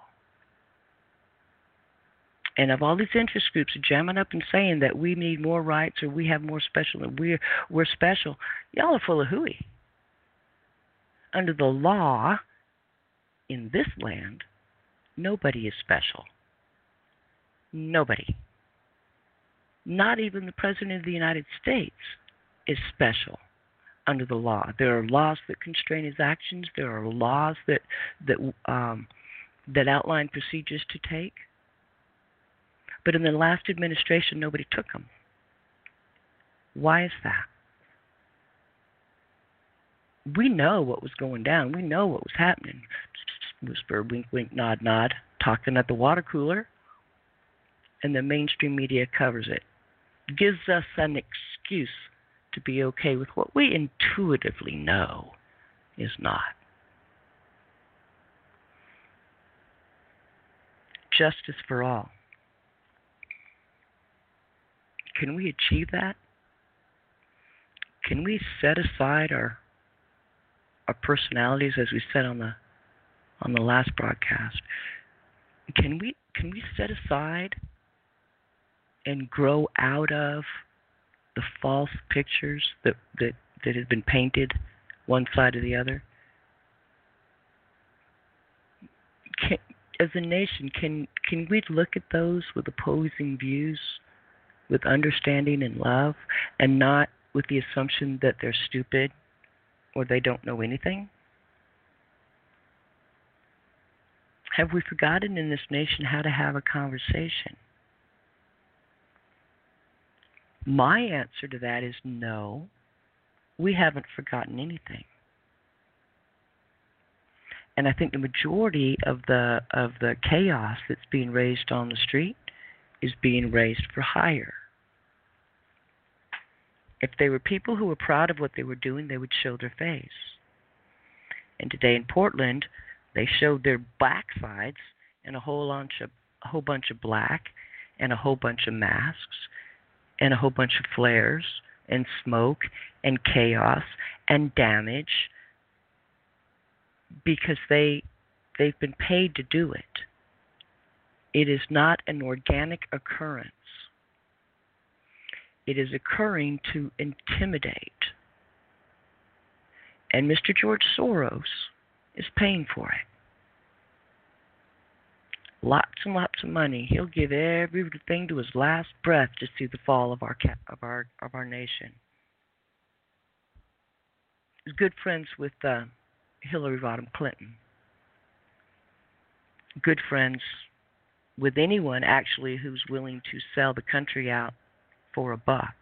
And of all these interest groups jamming up and saying that we need more rights or we have more special and we're special, y'all are full of hooey. Under the law in this land, nobody is special. Nobody. Not even the President of the United States is special under the law. There are laws that constrain his actions. There are laws that outline procedures to take. But in the last administration, nobody took them. Why is that? We know what was going down. We know what was happening. Whisper, wink, wink, nod, nod, talking at the water cooler, and the mainstream media covers it. Gives us an excuse to be okay with what we intuitively know is not. Justice for all. Can we achieve that? Can we set aside our personalities, as we said on the last broadcast? Can we set aside and grow out of the false pictures that have been painted one side or the other? As a nation, can we look at those with opposing views, with understanding and love, and not with the assumption that they're stupid or they don't know anything? Have we forgotten in this nation how to have a conversation? My answer to that is no. We haven't forgotten anything. And I think the majority of the chaos that's being raised on the street is being raised for hire. If they were people who were proud of what they were doing, they would show their face. And today in Portland, they showed their backsides in a whole bunch of black and a whole bunch of masks and a whole bunch of flares and smoke and chaos and damage, because they've been paid to do it. It is not an organic occurrence. It is occurring to intimidate. And Mr. George Soros is paying for it. Lots and lots of money. He'll give everything to his last breath to see the fall of our nation. He's good friends with Hillary Rodham Clinton. Good friends with anyone actually who's willing to sell the country out for a buck.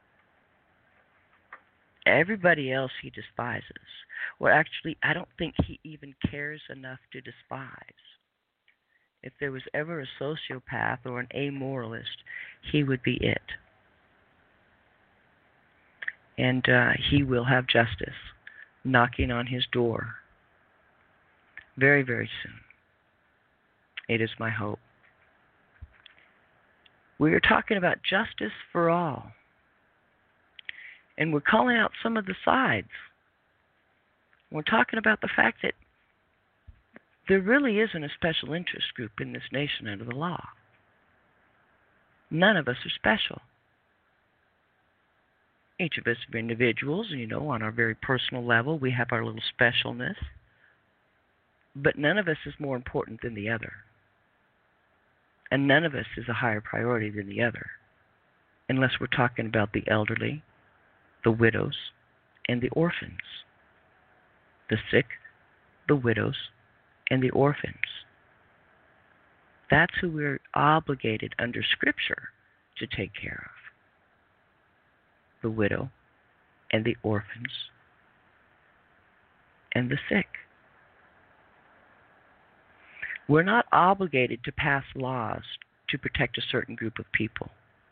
Everybody else he despises. Well, actually, I don't think he even cares enough to despise. If there was ever a sociopath or an amoralist, he would be it. And he will have justice knocking on his door very, very soon. It is my hope. We are talking about justice for all. And we're calling out some of the sides. We're talking about the fact that there really isn't a special interest group in this nation under the law. None of us are special. Each of us are individuals, on our very personal level, we have our little specialness. But none of us is more important than the other. And none of us is a higher priority than the other. Unless we're talking about the elderly, the widows, and the orphans. The sick, the widows, and the orphans. That's who we're obligated under Scripture to take care of. The widow and the orphans and the sick. We're not obligated to pass laws to protect a certain group of people.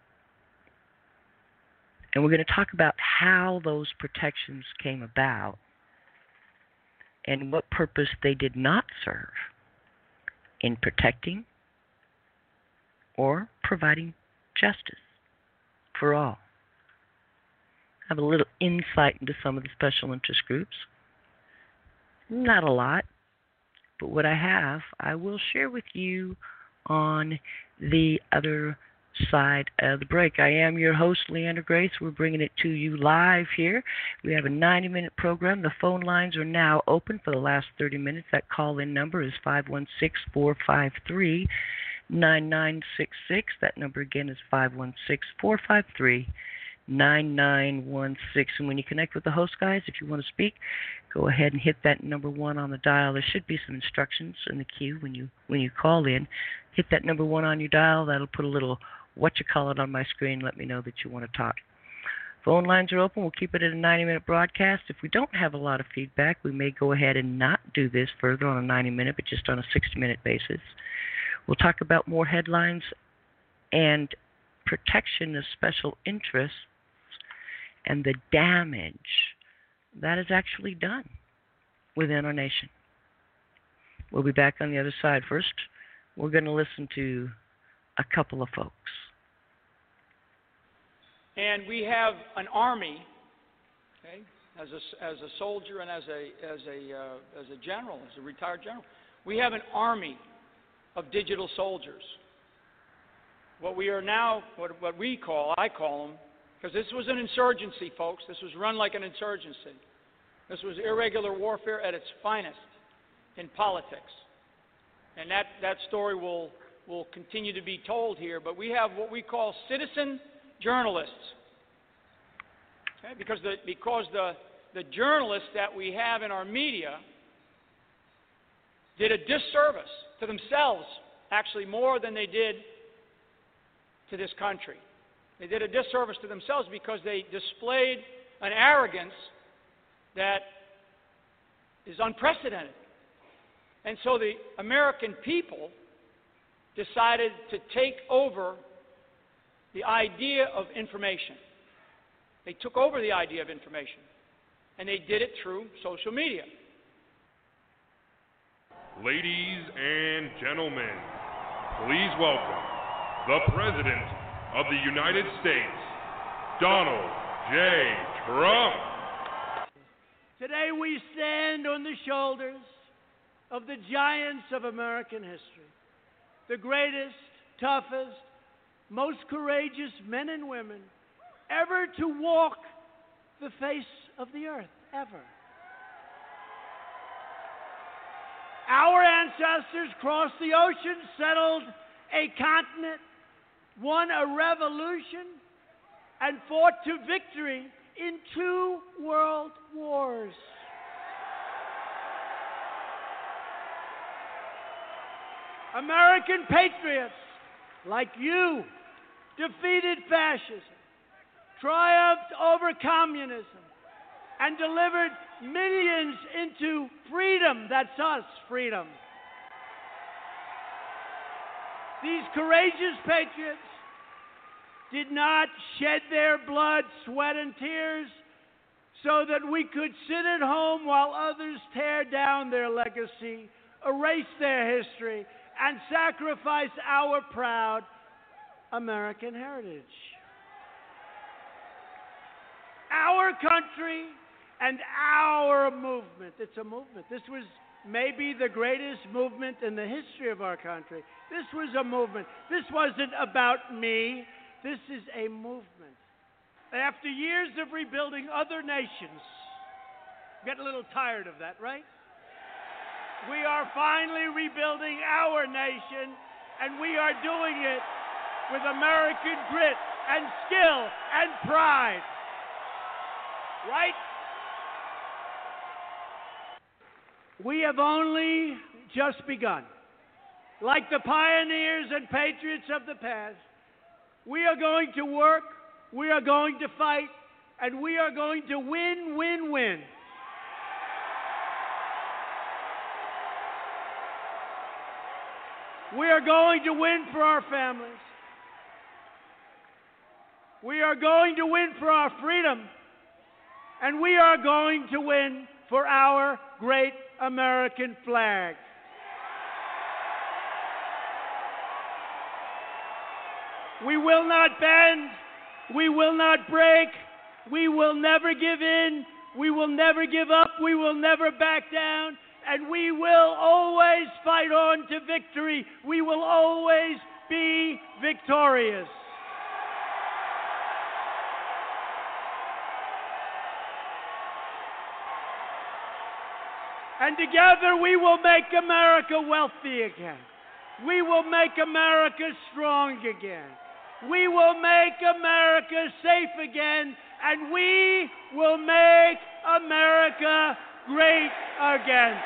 And we're going to talk about how those protections came about and what purpose they did not serve in protecting or providing justice for all. I have a little insight into some of the special interest groups. Not a lot, but what I have, I will share with you on the other side of the break. I am your host, Leander Grace. We're bringing it to you live here. We have a 90-minute program. The phone lines are now open for the last 30 minutes. That call-in number is 516-453-9966. That number again is 516-453-9966. And when you connect with the host, guys, if you want to speak, go ahead and hit that number 1 on the dial. There should be some instructions in the queue when you call in. Hit that number 1 on your dial. That'll put a little on my screen. Let me know that you want to talk. Phone lines are open. We'll keep it at a 90-minute broadcast. If we don't have a lot of feedback, we may go ahead and not do this further on a 90-minute, but just on a 60-minute basis. We'll talk about more headlines and protection of special interests and the damage that is actually done within our nation. We'll be back on the other side. First, we're going to listen to a couple of folks. And we have an army, okay, as a soldier and as a general, as a retired general. We have an army of digital soldiers. What we are now, I call them, because this was an insurgency, folks. This was run like an insurgency. This was irregular warfare at its finest in politics. And that story will continue to be told here. But we have what we call citizen journalists. Okay? Because the journalists that we have in our media did a disservice to themselves, actually more than they did to this country. They did a disservice to themselves because they displayed an arrogance that is unprecedented. And so the American people decided to take over the idea of information. They took over the idea of information, and they did it through social media. Ladies and gentlemen, please welcome the President of the United States, Donald J. Trump. Today we stand on the shoulders of the giants of American history, the greatest, toughest, most courageous men and women ever to walk the face of the earth, ever. Our ancestors crossed the ocean, settled a continent, won a revolution, and fought to victory in 2 world wars. American patriots like you defeated fascism, triumphed over communism, and delivered millions into freedom. That's us, freedom. These courageous patriots did not shed their blood, sweat, and tears so that we could sit at home while others tear down their legacy, erase their history, and sacrifice our proud American heritage. Our country and our movement. It's a movement. This was maybe the greatest movement in the history of our country. This was a movement. This wasn't about me. This is a movement. After years of rebuilding other nations, get a little tired of that, right? We are finally rebuilding our nation, and we are doing it with American grit and skill and pride. Right? We have only just begun. Like the pioneers and patriots of the past, we are going to work, we are going to fight, and we are going to win, win, win. We are going to win for our families. We are going to win for our freedom. And we are going to win for our great American flag. We will not bend. We will not break. We will never give in. We will never give up. We will never back down. And we will always fight on to victory. We will always be victorious. And together we will make America wealthy again. We will make America strong again. We will make America safe again. And we will make America great again.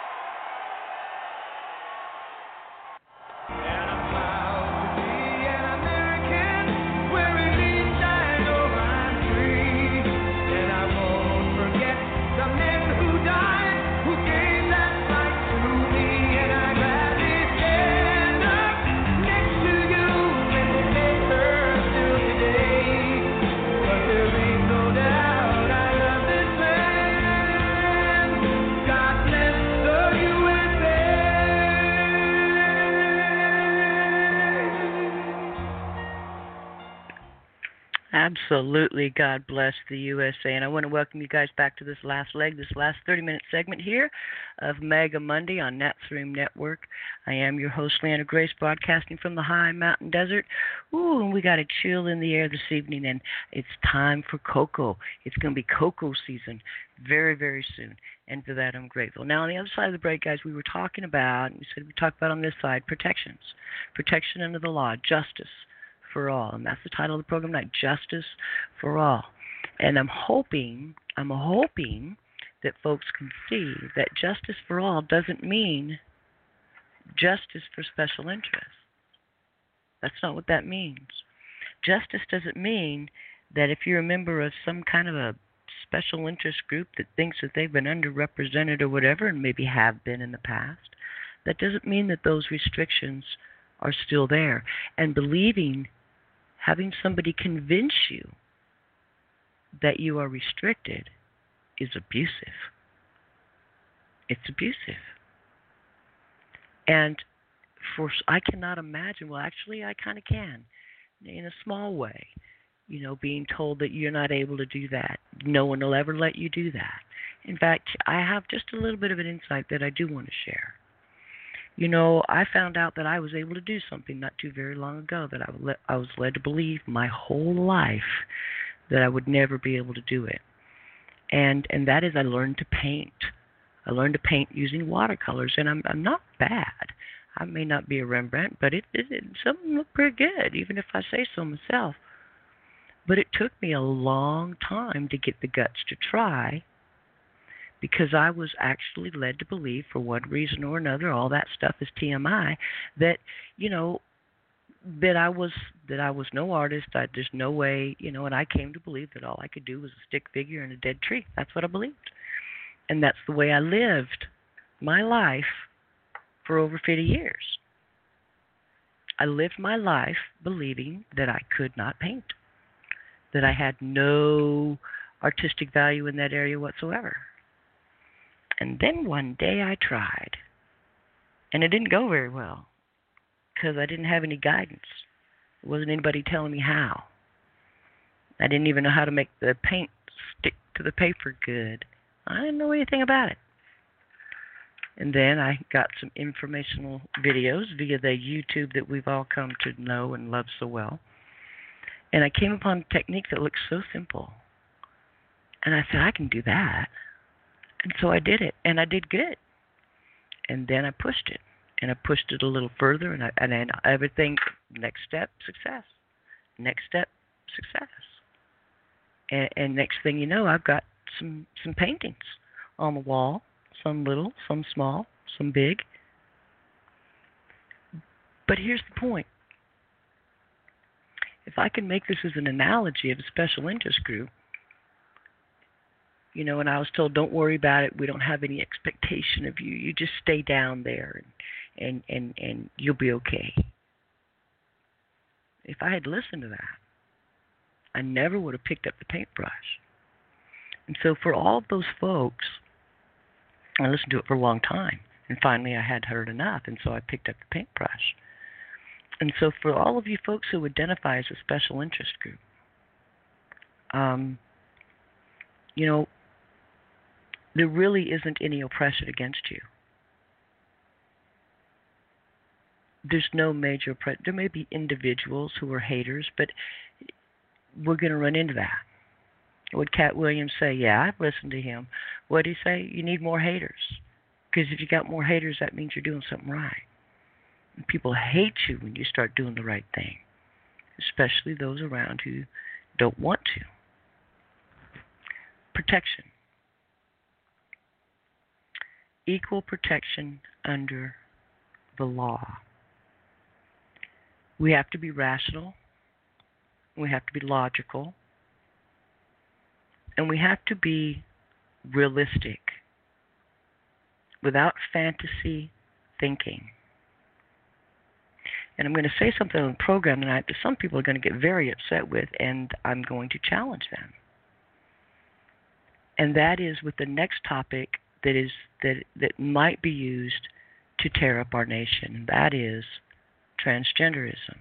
Absolutely. God bless the USA. And I want to welcome you guys back to this last leg, this last 30-minute segment here of Mega Monday on Nat's Room Network. I am your host, Leanna Grace, broadcasting from the high mountain desert. Ooh, and we got a chill in the air this evening, and it's time for cocoa. It's going to be cocoa season very, very soon. And for that, I'm grateful. Now, on the other side of the break, guys, we were talking about, and we said we talked about on this side, protections. Protection under the law, justice for all. And that's the title of the program tonight, Justice for All. And I'm hoping that folks can see that justice for all doesn't mean justice for special interests. That's not what that means. Justice doesn't mean that if you're a member of some kind of a special interest group that thinks that they've been underrepresented or whatever, and maybe have been in the past, that doesn't mean that those restrictions are still there. And having somebody convince you that you are restricted is abusive. It's abusive. And I cannot imagine, well, actually, I kind of can, in a small way, being told that you're not able to do that. No one will ever let you do that. In fact, I have just a little bit of an insight that I do want to share. I found out that I was able to do something not too very long ago that I was led to believe my whole life that I would never be able to do it. And that is I learned to paint. I learned to paint using watercolors, and I'm not bad. I may not be a Rembrandt, but some look pretty good, even if I say so myself. But it took me a long time to get the guts to try, because I was actually led to believe, for one reason or another, all that stuff is TMI, that, that I was no artist. There's no way, and I came to believe that all I could do was a stick figure and a dead tree. That's what I believed. And that's the way I lived my life for over 50 years. I lived my life believing that I could not paint, that I had no artistic value in that area whatsoever. And then one day I tried, and it didn't go very well because I didn't have any guidance. There wasn't anybody telling me how. I didn't even know how to make the paint stick to the paper good. I didn't know anything about it. And then I got some informational videos via the YouTube that we've all come to know and love so well. And I came upon a technique that looked so simple. And I said, I can do that. And so I did it, and I did good. And then I pushed it, and I pushed it a little further, and then everything, next step, success. Next step, success. And next thing you know, I've got some paintings on the wall, some little, some small, some big. But here's the point. If I can make this as an analogy of a special interest group, and I was told, don't worry about it. We don't have any expectation of you. You just stay down there and you'll be okay. If I had listened to that, I never would have picked up the paintbrush. And so for all of those folks, I listened to it for a long time. And finally I had heard enough, and so I picked up the paintbrush. And so for all of you folks who identify as a special interest group, there really isn't any oppression against you. There's no major oppression. There may be individuals who are haters, but we're going to run into that. What Cat Williams say? Yeah, I've listened to him. What did he say? You need more haters. Because if you got more haters, that means you're doing something right. And people hate you when you start doing the right thing, especially those around who don't want to. Protection. Equal protection under the law. We have to be rational. We have to be logical. And we have to be realistic without fantasy thinking. And I'm going to say something on the program tonight that some people are going to get very upset with, and I'm going to challenge them. And that is with the next topic that might be used to tear up our nation, and that is transgenderism.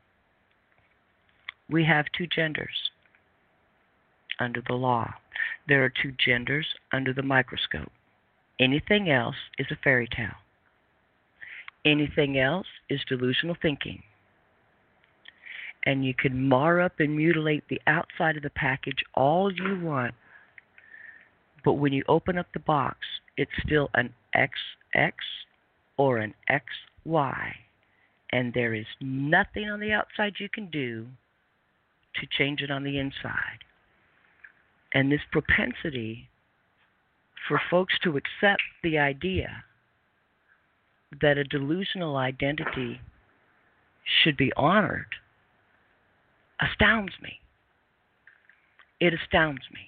We have two genders under the law. There are two genders under the microscope. Anything else is a fairy tale. Anything else is delusional thinking. And you can mar up and mutilate the outside of the package all you want, but when you open up the box, it's still an XX or an XY, and there is nothing on the outside you can do to change it on the inside. And this propensity for folks to accept the idea that a delusional identity should be honored astounds me. It astounds me.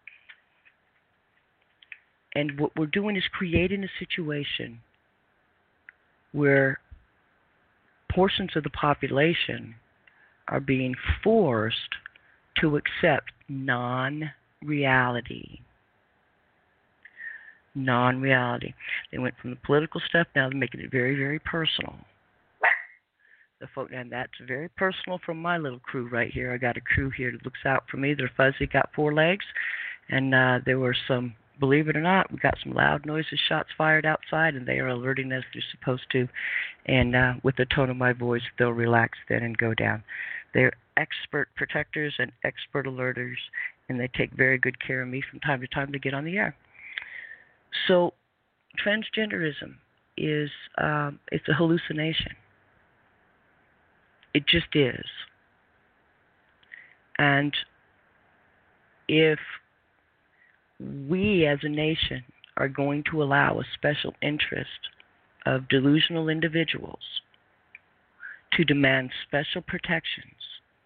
And what we're doing is creating a situation where portions of the population are being forced to accept non-reality. Non-reality. They went from the political stuff, now they're making it very, very personal. And that's very personal from my little crew right here. I got a crew here that looks out for me. They're fuzzy, got 4 legs. And there were some, believe it or not, we got some loud noises, shots fired outside, and they are alerting as they're supposed to. And with the tone of my voice, they'll relax then and go down. They're expert protectors and expert alerters, and they take very good care of me from time to time to get on the air. So transgenderism is it's a hallucination. It just is. And if we as a nation are going to allow a special interest of delusional individuals to demand special protections.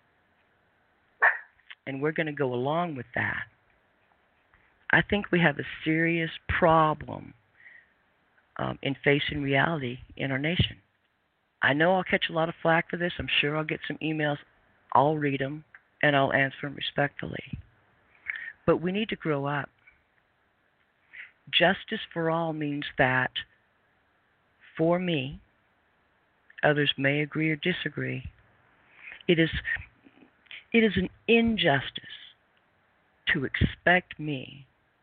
And we're going to go along with that. I think we have a serious problem in facing reality in our nation. I know I'll catch a lot of flack for this. I'm sure I'll get some emails. I'll read them, and I'll answer them respectfully. But we need to grow up. Justice for all means that, for me, others may agree or disagree, it is an injustice to expect me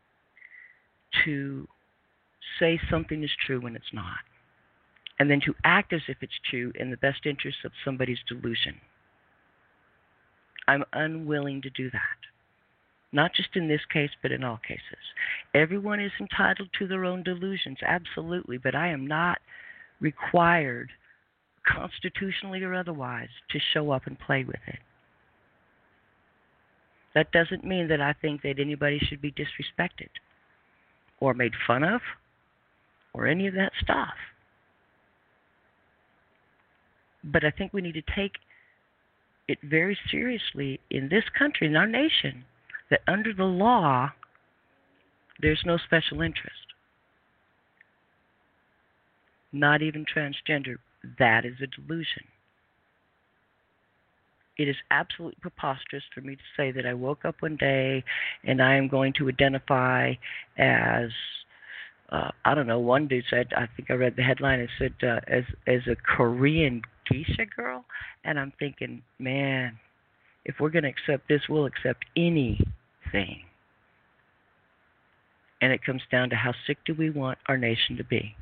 to say something is true when it's not, and then to act as if it's true in the best interest of somebody's delusion. I'm unwilling to do that. Not just in this case, but in all cases. Everyone is entitled to their own delusions, absolutely, but I am not required, constitutionally or otherwise, to show up and play with it. That doesn't mean that I think that anybody should be disrespected or made fun of or any of that stuff. But I think we need to take it very seriously in this country, in our nation, that under the law, there's no special interest. Not even transgender. That is a delusion. It is absolutely preposterous for me to say that I woke up one day and I am going to identify as, I don't know, one dude said, I think I read the headline, it said, as a Korean geisha girl. And I'm thinking, man, if we're going to accept this, we'll accept anything. And it comes down to how sick do we want our nation to be.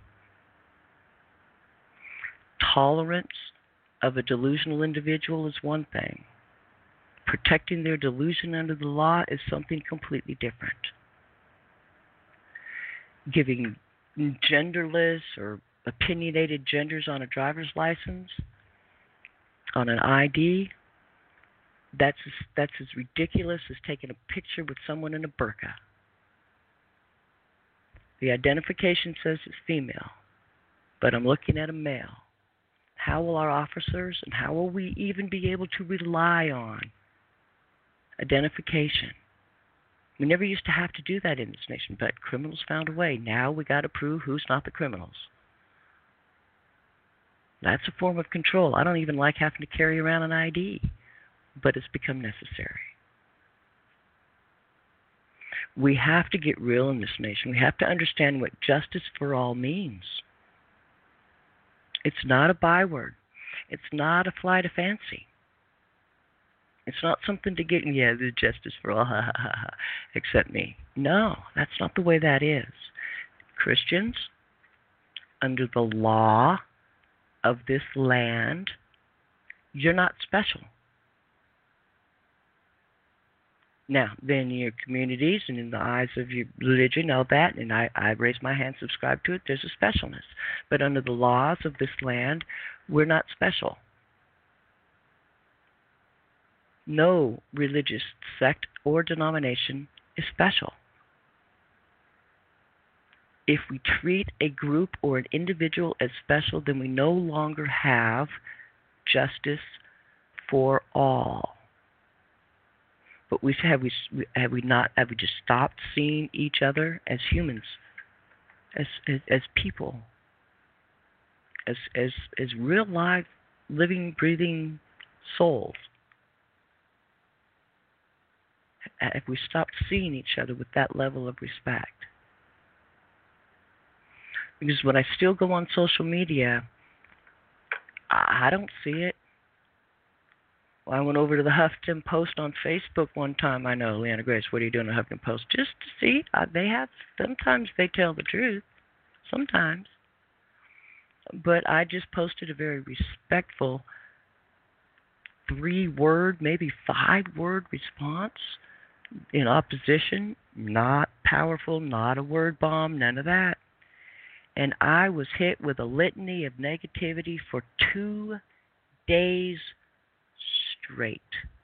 Tolerance of a delusional individual is one thing. Protecting their delusion under the law is something completely different. Giving genderless or opinionated genders on a driver's license, on an ID, that's as ridiculous as taking a picture with someone in a burqa. The identification says it's female, but I'm looking at a male. How will our officers and how will we even be able to rely on identification? We never used to have to do that in this nation, but criminals found a way. Now we got to prove who's not the criminals. That's a form of control. I don't even like having to carry around an ID, but it's become necessary. We have to get real in this nation. We have to understand what justice for all means. It's not a byword. It's not a flight of fancy. It's not something to get, yeah, the justice for all, except me. No, that's not the way that is. Christians, under the law of this land, you're not special. Now, then your communities and in the eyes of your religion, all that, and I raise my hand, subscribe to it, there's a specialness. But under the laws of this land, we're not special. No religious sect or denomination is special. If we treat a group or an individual as special, then we no longer have justice for all. But have we just stopped seeing each other as humans, as people, as real live, living, breathing souls? Have we stopped seeing each other with that level of respect? Because when I still go on social media, I don't see it. Well, I went over to the Huffington Post on Facebook one time. I know, Leanna Grace, what are you doing at Huffington Post? Just to see. Sometimes they tell the truth. Sometimes. But I just posted a very respectful 3-word, maybe 5-word response in opposition. Not powerful, not a word bomb, none of that. And I was hit with a litany of negativity for 2 days straight.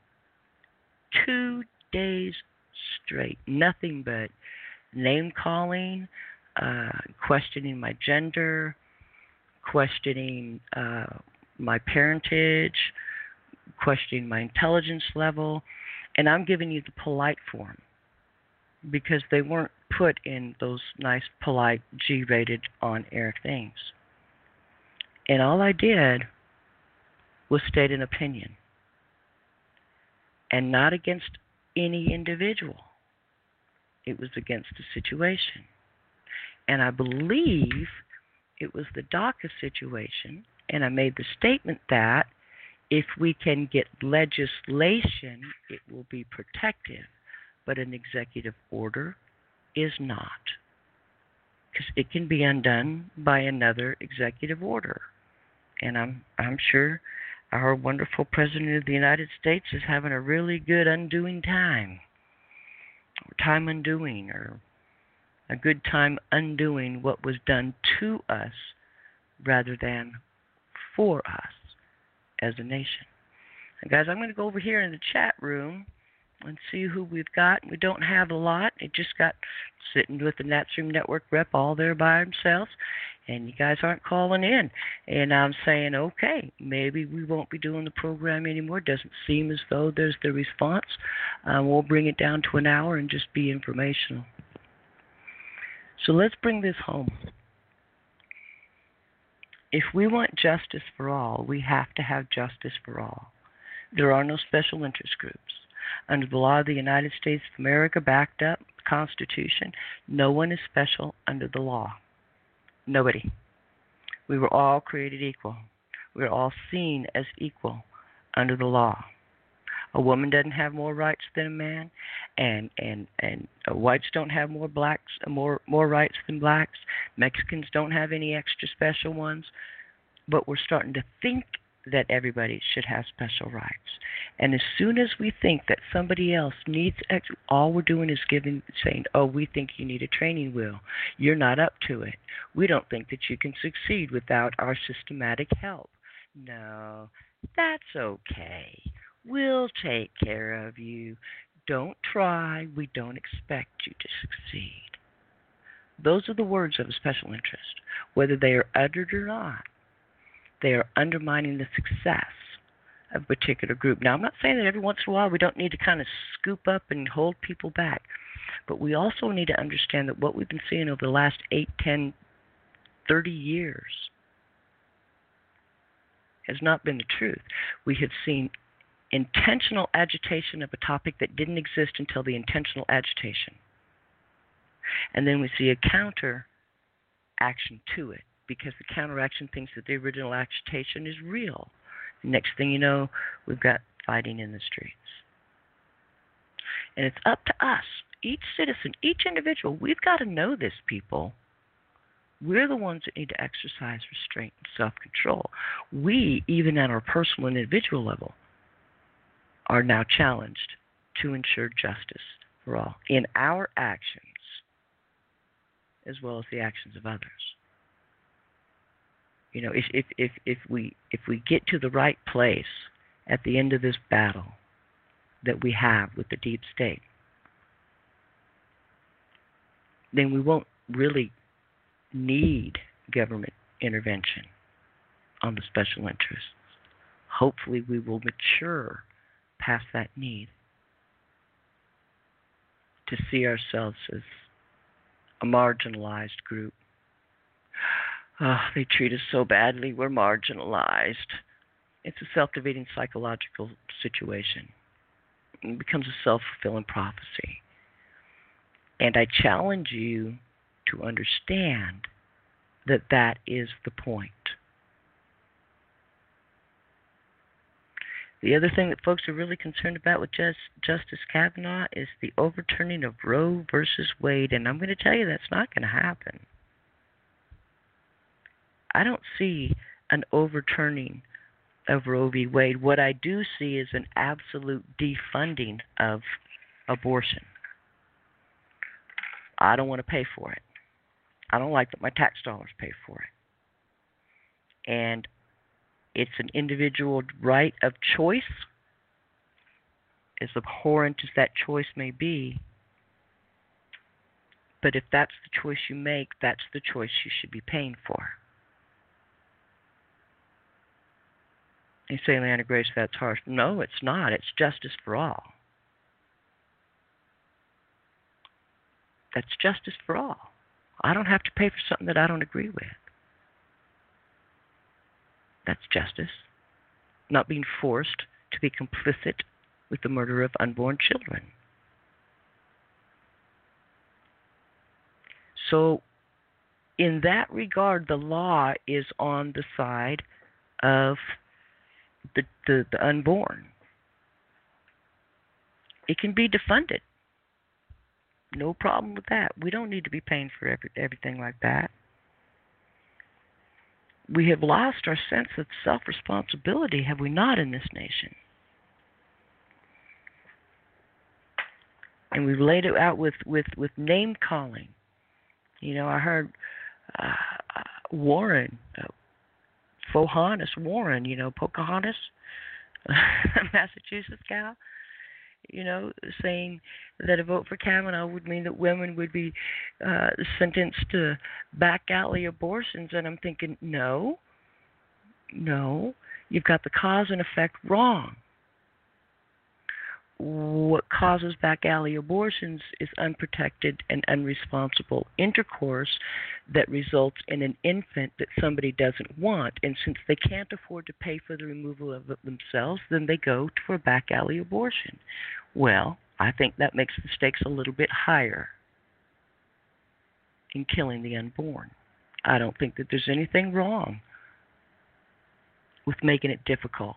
2 days straight. Nothing but name calling, questioning my gender, questioning my parentage, questioning my intelligence level, and I'm giving you the polite form because they weren't put in those nice, polite, G-rated on-air things. And all I did was state an opinion, and not against any individual. It was against the situation. And I believe it was the DACA situation, and I made the statement that if we can get legislation, it will be protective, but an executive order is not, because it can be undone by another executive order. And I'm sure our wonderful President of the United States is having a really good undoing time, or time undoing, or a good time undoing what was done to us rather than for us as a nation. And guys, I'm going to go over here in the chat room and see who we've got. We don't have a lot. It just got sitting with the NatStream Network rep all there by themselves, and you guys aren't calling in. And I'm saying, okay, maybe we won't be doing the program anymore. Doesn't seem as though there's the response. We'll bring it down to an hour and just be informational. So let's bring this home. If we want justice for all, we have to have justice for all. There are no special interest groups. Under the law of the United States of America, backed up the Constitution, no one is special under the law. Nobody. We were all created equal. We are all seen as equal under the law. A woman doesn't have more rights than a man, and whites don't have more rights than blacks. Mexicans don't have any extra special ones. But we're starting to think that everybody should have special rights. And as soon as we think that somebody else needs all we're doing is saying, oh, we think you need a training wheel. You're not up to it. We don't think that you can succeed without our systematic help. No, that's okay. We'll take care of you. Don't try. We don't expect you to succeed. Those are the words of a special interest. Whether they are uttered or not, they are undermining the success of a particular group. Now, I'm not saying that every once in a while we don't need to kind of scoop up and hold people back, but we also need to understand that what we've been seeing over the last 8, 10, 30 years has not been the truth. We have seen intentional agitation of a topic that didn't exist until the intentional agitation. And then we see a counter action to it, because the counteraction thinks that the original agitation is real. Next thing you know, we've got fighting in the streets. And it's up to us, each citizen, each individual. We've got to know this, people. We're the ones that need to exercise restraint and self-control. We, even at our personal and individual level, are now challenged to ensure justice for all in our actions as well as the actions of others. You know, if we get to the right place at the end of this battle that we have with the deep state, then we won't really need government intervention on the special interests. Hopefully we will mature past that need to see ourselves as a marginalized group. Oh, they treat us so badly, we're marginalized. It's a self-defeating psychological situation. It becomes a self-fulfilling prophecy. And I challenge you to understand that that is the point. The other thing that folks are really concerned about with Justice Kavanaugh is the overturning of Roe versus Wade, and I'm going to tell you that's not going to happen. I don't see an overturning of Roe v. Wade. What I do see is an absolute defunding of abortion. I don't want to pay for it. I don't like that my tax dollars pay for it. And it's an individual right of choice, as abhorrent as that choice may be. But if that's the choice you make, that's the choice you should be paying for. You say, Leanna Grace, that's harsh. No, it's not. It's justice for all. That's justice for all. I don't have to pay for something that I don't agree with. That's justice. Not being forced to be complicit with the murder of unborn children. So, in that regard, the law is on the side of the unborn. It can be defunded. No problem with that. We don't need to be paying for everything like that. We have lost our sense of self-responsibility, have we not, in this nation? And we've laid it out with name-calling. You know, I heard Warren, Pocahontas Warren, you know, Pocahontas, Massachusetts gal, you know, saying that a vote for Kavanaugh would mean that women would be sentenced to back alley abortions. And I'm thinking, no, you've got the cause and effect wrong. What causes back alley abortions is unprotected and unresponsible intercourse that results in an infant that somebody doesn't want. And since they can't afford to pay for the removal of it themselves, then they go for a back alley abortion. Well, I think that makes the stakes a little bit higher in killing the unborn. I don't think that there's anything wrong with making it difficult,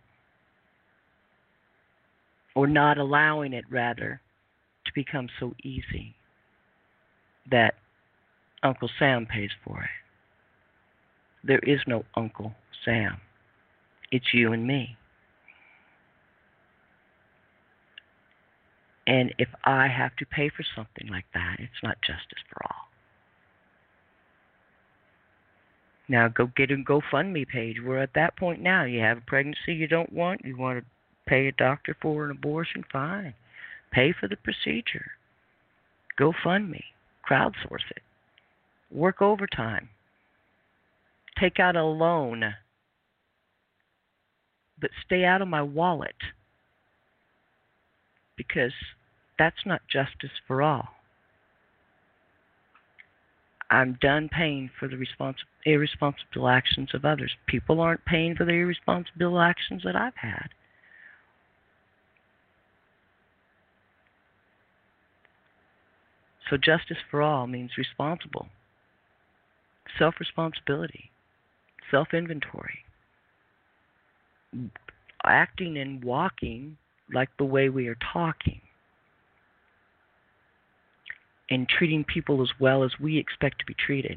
or not allowing it, rather, to become so easy that Uncle Sam pays for it. There is no Uncle Sam. It's you and me. And if I have to pay for something like that, it's not justice for all. Now, go get a GoFundMe page. We're at that point now. You have a pregnancy you don't want. You want to pay a doctor for an abortion? Fine. Pay for the procedure. GoFundMe. Crowdsource it. Work overtime. Take out a loan. But stay out of my wallet. Because that's not justice for all. I'm done paying for the irresponsible actions of others. People aren't paying for the irresponsible actions that I've had. So justice for all means responsible, self-responsibility, self-inventory, acting and walking like the way we are talking, and treating people as well as we expect to be treated.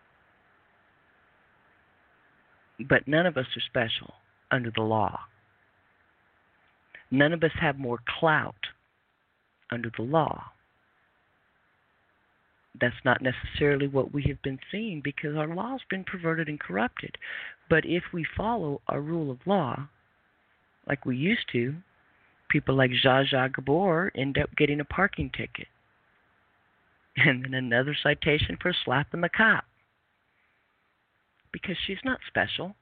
But none of us are special under the law. None of us have more clout under the law. That's not necessarily what we have been seeing, because our law has been perverted and corrupted. But if we follow our rule of law, like we used to, people like Zsa Zsa Gabor end up getting a parking ticket. And then another citation for slapping the cop. Because she's not special.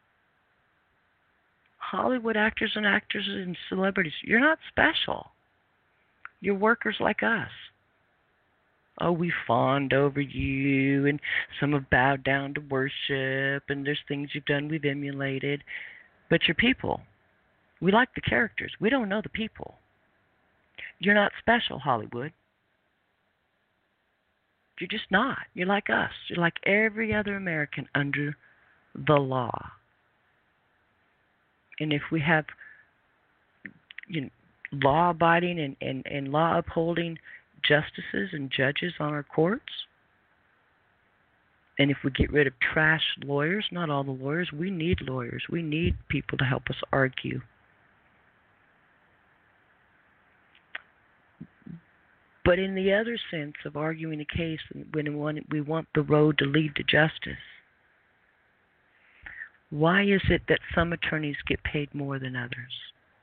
Hollywood actors and actresses and celebrities, you're not special. You're workers like us. Oh, we fawned over you, and some have bowed down to worship, and there's things you've done we've emulated. But you're people. We like the characters. We don't know the people. You're not special, Hollywood. You're just not. You're like us. You're like every other American under the law. And if we have law-abiding and law-upholding justices and judges on our courts, and if we get rid of trash lawyers, not all the lawyers, we need lawyers. We need people to help us argue. But in the other sense of arguing a case, when we want the road to lead to justice, why is it that some attorneys get paid more than others?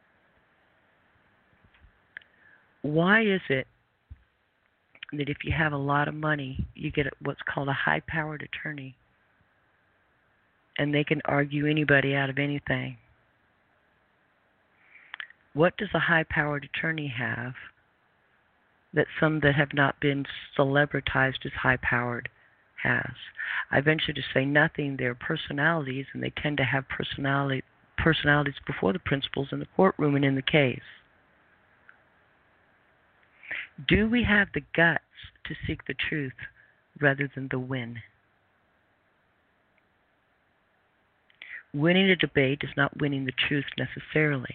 Why is it that if you have a lot of money, you get what's called a high-powered attorney, and they can argue anybody out of anything? What does a high-powered attorney have that some that have not been celebritized as high-powered has? I venture to say nothing. They're personalities, and they tend to have personalities before the principals in the courtroom and in the case. Do we have the guts to seek the truth rather than the win? Winning a debate is not winning the truth necessarily.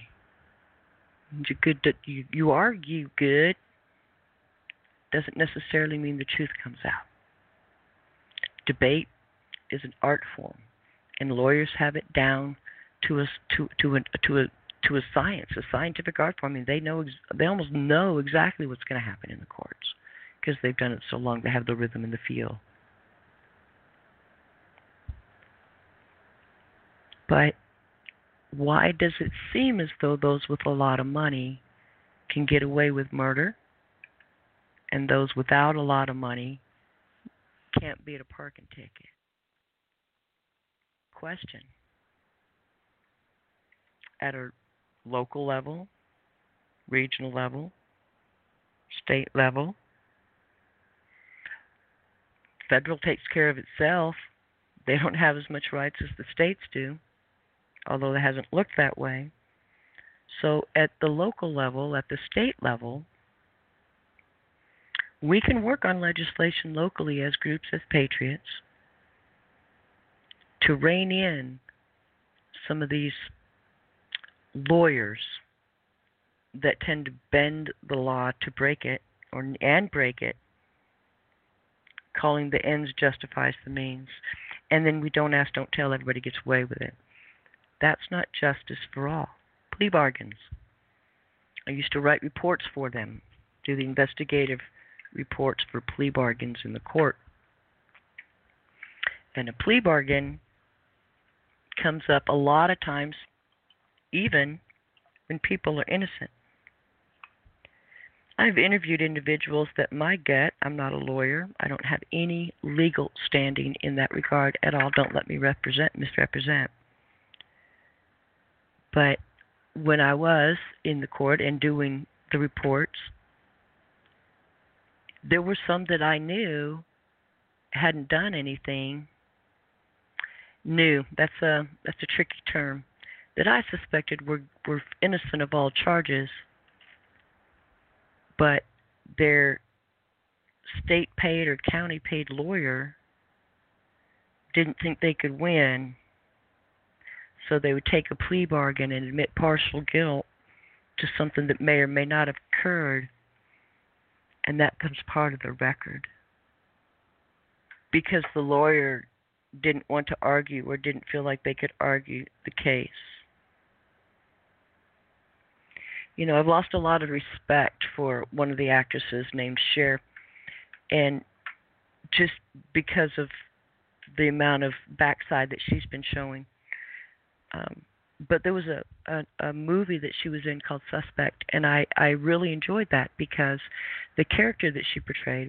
You argue good doesn't necessarily mean the truth comes out. Debate is an art form, and lawyers have it down to a science, a scientific art form. I mean, they almost know exactly what's going to happen in the courts because they've done it so long. They have the rhythm and the feel. But why does it seem as though those with a lot of money can get away with murder, and those without a lot of money can't beat a parking ticket? Question. At a local level, regional level, state level, federal takes care of itself. They don't have as much rights as the states do, although it hasn't looked that way. So at the local level, at the state level, we can work on legislation locally as groups, as patriots, to rein in some of these lawyers that tend to bend the law to break it, and break it, calling the ends justifies the means. And then we don't ask, don't tell, everybody gets away with it. That's not justice for all. Plea bargains. I used to write reports for them, do the investigative reports for plea bargains in the court. And a plea bargain comes up a lot of times, even when people are innocent. I've interviewed individuals that my gut, I'm not a lawyer, I don't have any legal standing in that regard at all. Don't let me misrepresent. But when I was in the court and doing the reports, there were some that I knew hadn't done anything. Knew, that's a tricky term, that I suspected were innocent of all charges, but their state-paid or county-paid lawyer didn't think they could win, so they would take a plea bargain and admit partial guilt to something that may or may not have occurred, and that becomes part of the record. Because the lawyer didn't want to argue or didn't feel like they could argue the case. You know, I've lost a lot of respect for one of the actresses named Cher, and just because of the amount of backside that she's been showing. But there was a movie that she was in called Suspect, and I really enjoyed that because the character that she portrayed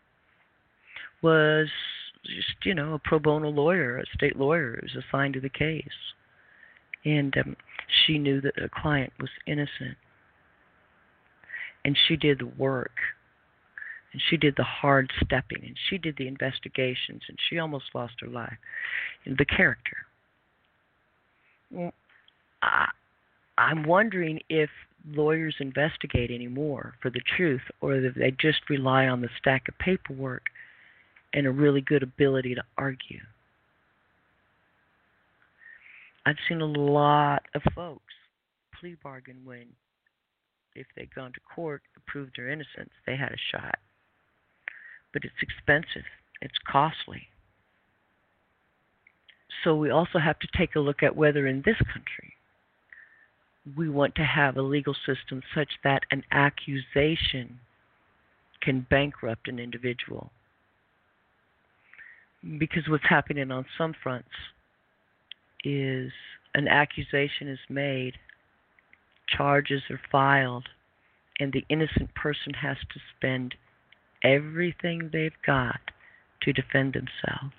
was just, you know, a pro bono lawyer, a state lawyer who was assigned to the case. And she knew that the client was innocent. And she did the work. And she did the hard stepping. And she did the investigations. And she almost lost her life. And the character. Well, I'm wondering if lawyers investigate anymore for the truth, or if they just rely on the stack of paperwork and a really good ability to argue. I've seen a lot of folks plea bargain when, if they'd gone to court and proved their innocence, they had a shot. But it's expensive. It's costly. So we also have to take a look at whether in this country we want to have a legal system such that an accusation can bankrupt an individual. Because what's happening on some fronts is an accusation is made, charges are filed, and the innocent person has to spend everything they've got to defend themselves.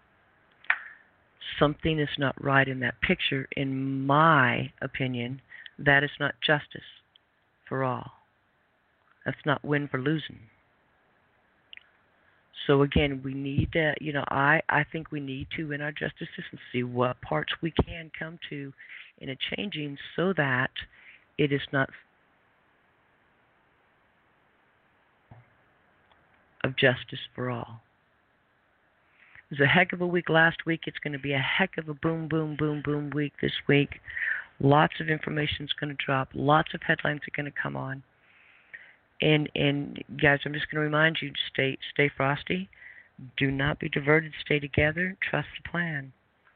Something is not right in that picture, in my opinion. That is not justice for all. That's not win for losing. So again, we need to, I think we need to, in our justice system, see what parts we can come to in a changing so that it is not of justice for all. It was a heck of a week last week. It's going to be a heck of a boom, boom, boom, boom week this week. Lots of information is going to drop. Lots of headlines are going to come on. And guys, I'm just going to remind you to stay frosty. Do not be diverted. Stay together. Trust the plan.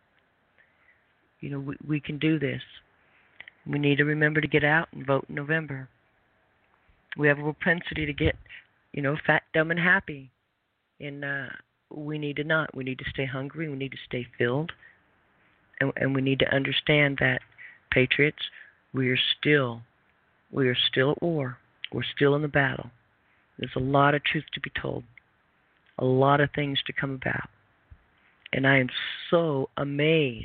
We can do this. We need to remember to get out and vote in November. We have a propensity to get, fat, dumb, and happy. And we need to not. We need to stay hungry. We need to stay filled. And we need to understand that, patriots, we are still at war. We're still in the battle. There's a lot of truth to be told, a lot of things to come about. And I am so amazed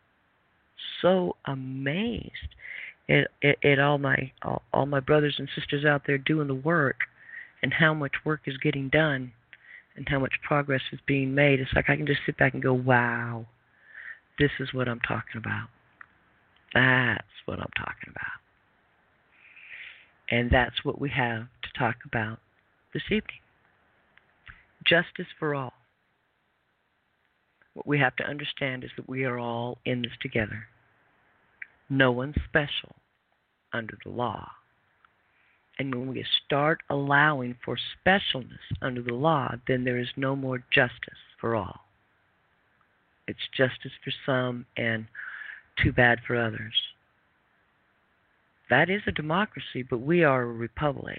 at all my brothers and sisters out there doing the work and how much work is getting done and how much progress is being made. It's like I can just sit back and go, wow, this is what I'm talking about. That's what I'm talking about. And that's what we have to talk about this evening. Justice for all. What we have to understand is that we are all in this together. No one's special under the law. And when we start allowing for specialness under the law, then there is no more justice for all. It's justice for some and too bad for others. That is a democracy, but we are a republic.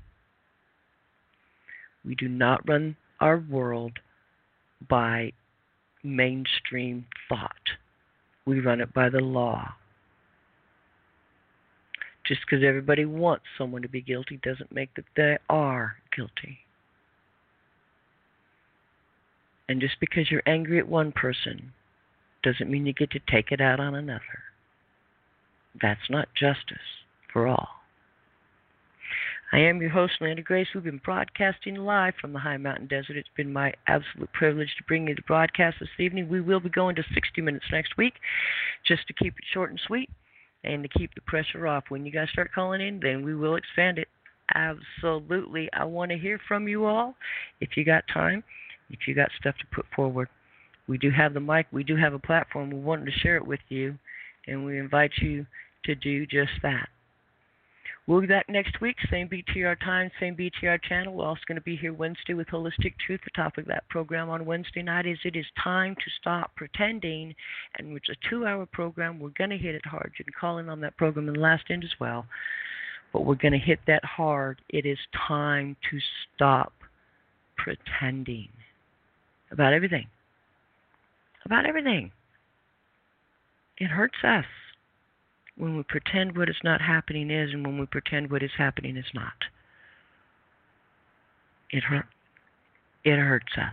We do not run our world by mainstream thought. We run it by the law. Just because everybody wants someone to be guilty doesn't make that they are guilty. And just because you're angry at one person doesn't mean you get to take it out on another. That's not justice for all. I am your host, Landa Grace. We've been broadcasting live from the High Mountain Desert. It's been my absolute privilege to bring you the broadcast this evening. We will be going to 60 minutes next week, just to keep it short and sweet and to keep the pressure off. When you guys start calling in, then we will expand it. Absolutely. I want to hear from you all. If you got time, if you got stuff to put forward, we do have the mic. We do have a platform. We wanted to share it with you, and we invite you to do just that. We'll be back next week, same BTR time, same BTR channel. We're also going to be here Wednesday with Holistic Truth. The topic of that program on Wednesday night is It Is Time to Stop Pretending, and it's a 2-hour program. We're going to hit it hard. You can call in on that program in the last end as well, but we're going to hit that hard. It is time to stop pretending about everything. About everything. It hurts us when we pretend what is not happening is, and when we pretend what is happening is not. It hurts us.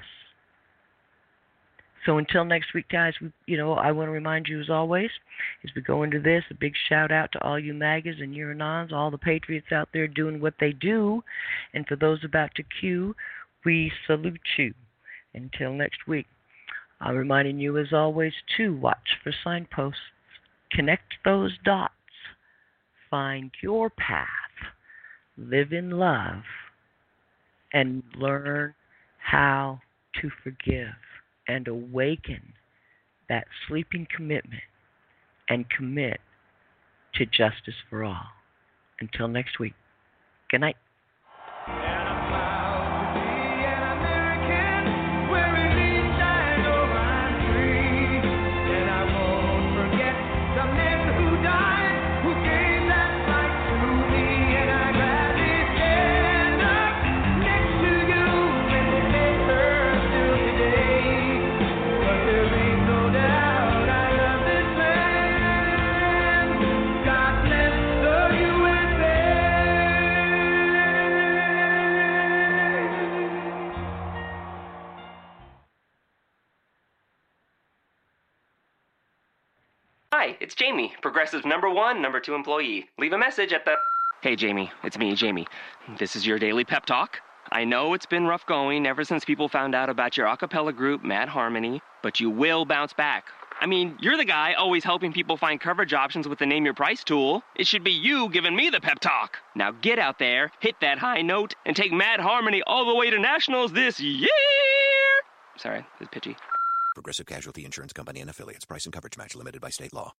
So until next week, guys, I want to remind you, as always, as we go into this, a big shout out to all you MAGAs and Uranons, all the patriots out there doing what they do. And for those about to queue, we salute you. Until next week, I'm reminding you, as always, to watch for signposts. Connect those dots. Find your path. Live in love. And learn how to forgive and awaken that sleeping commitment and commit to justice for all. Until next week. Good night. It's Jamie, Progressive's #1, #2 employee. Leave a message at the... Hey, Jamie. It's me, Jamie. This is your daily pep talk. I know it's been rough going ever since people found out about your a cappella group, Mad Harmony, but you will bounce back. I mean, you're the guy always helping people find coverage options with the Name Your Price tool. It should be you giving me the pep talk. Now get out there, hit that high note, and take Mad Harmony all the way to nationals this year! Sorry, this is pitchy. Progressive Casualty Insurance Company and Affiliates. Price and coverage match limited by state law.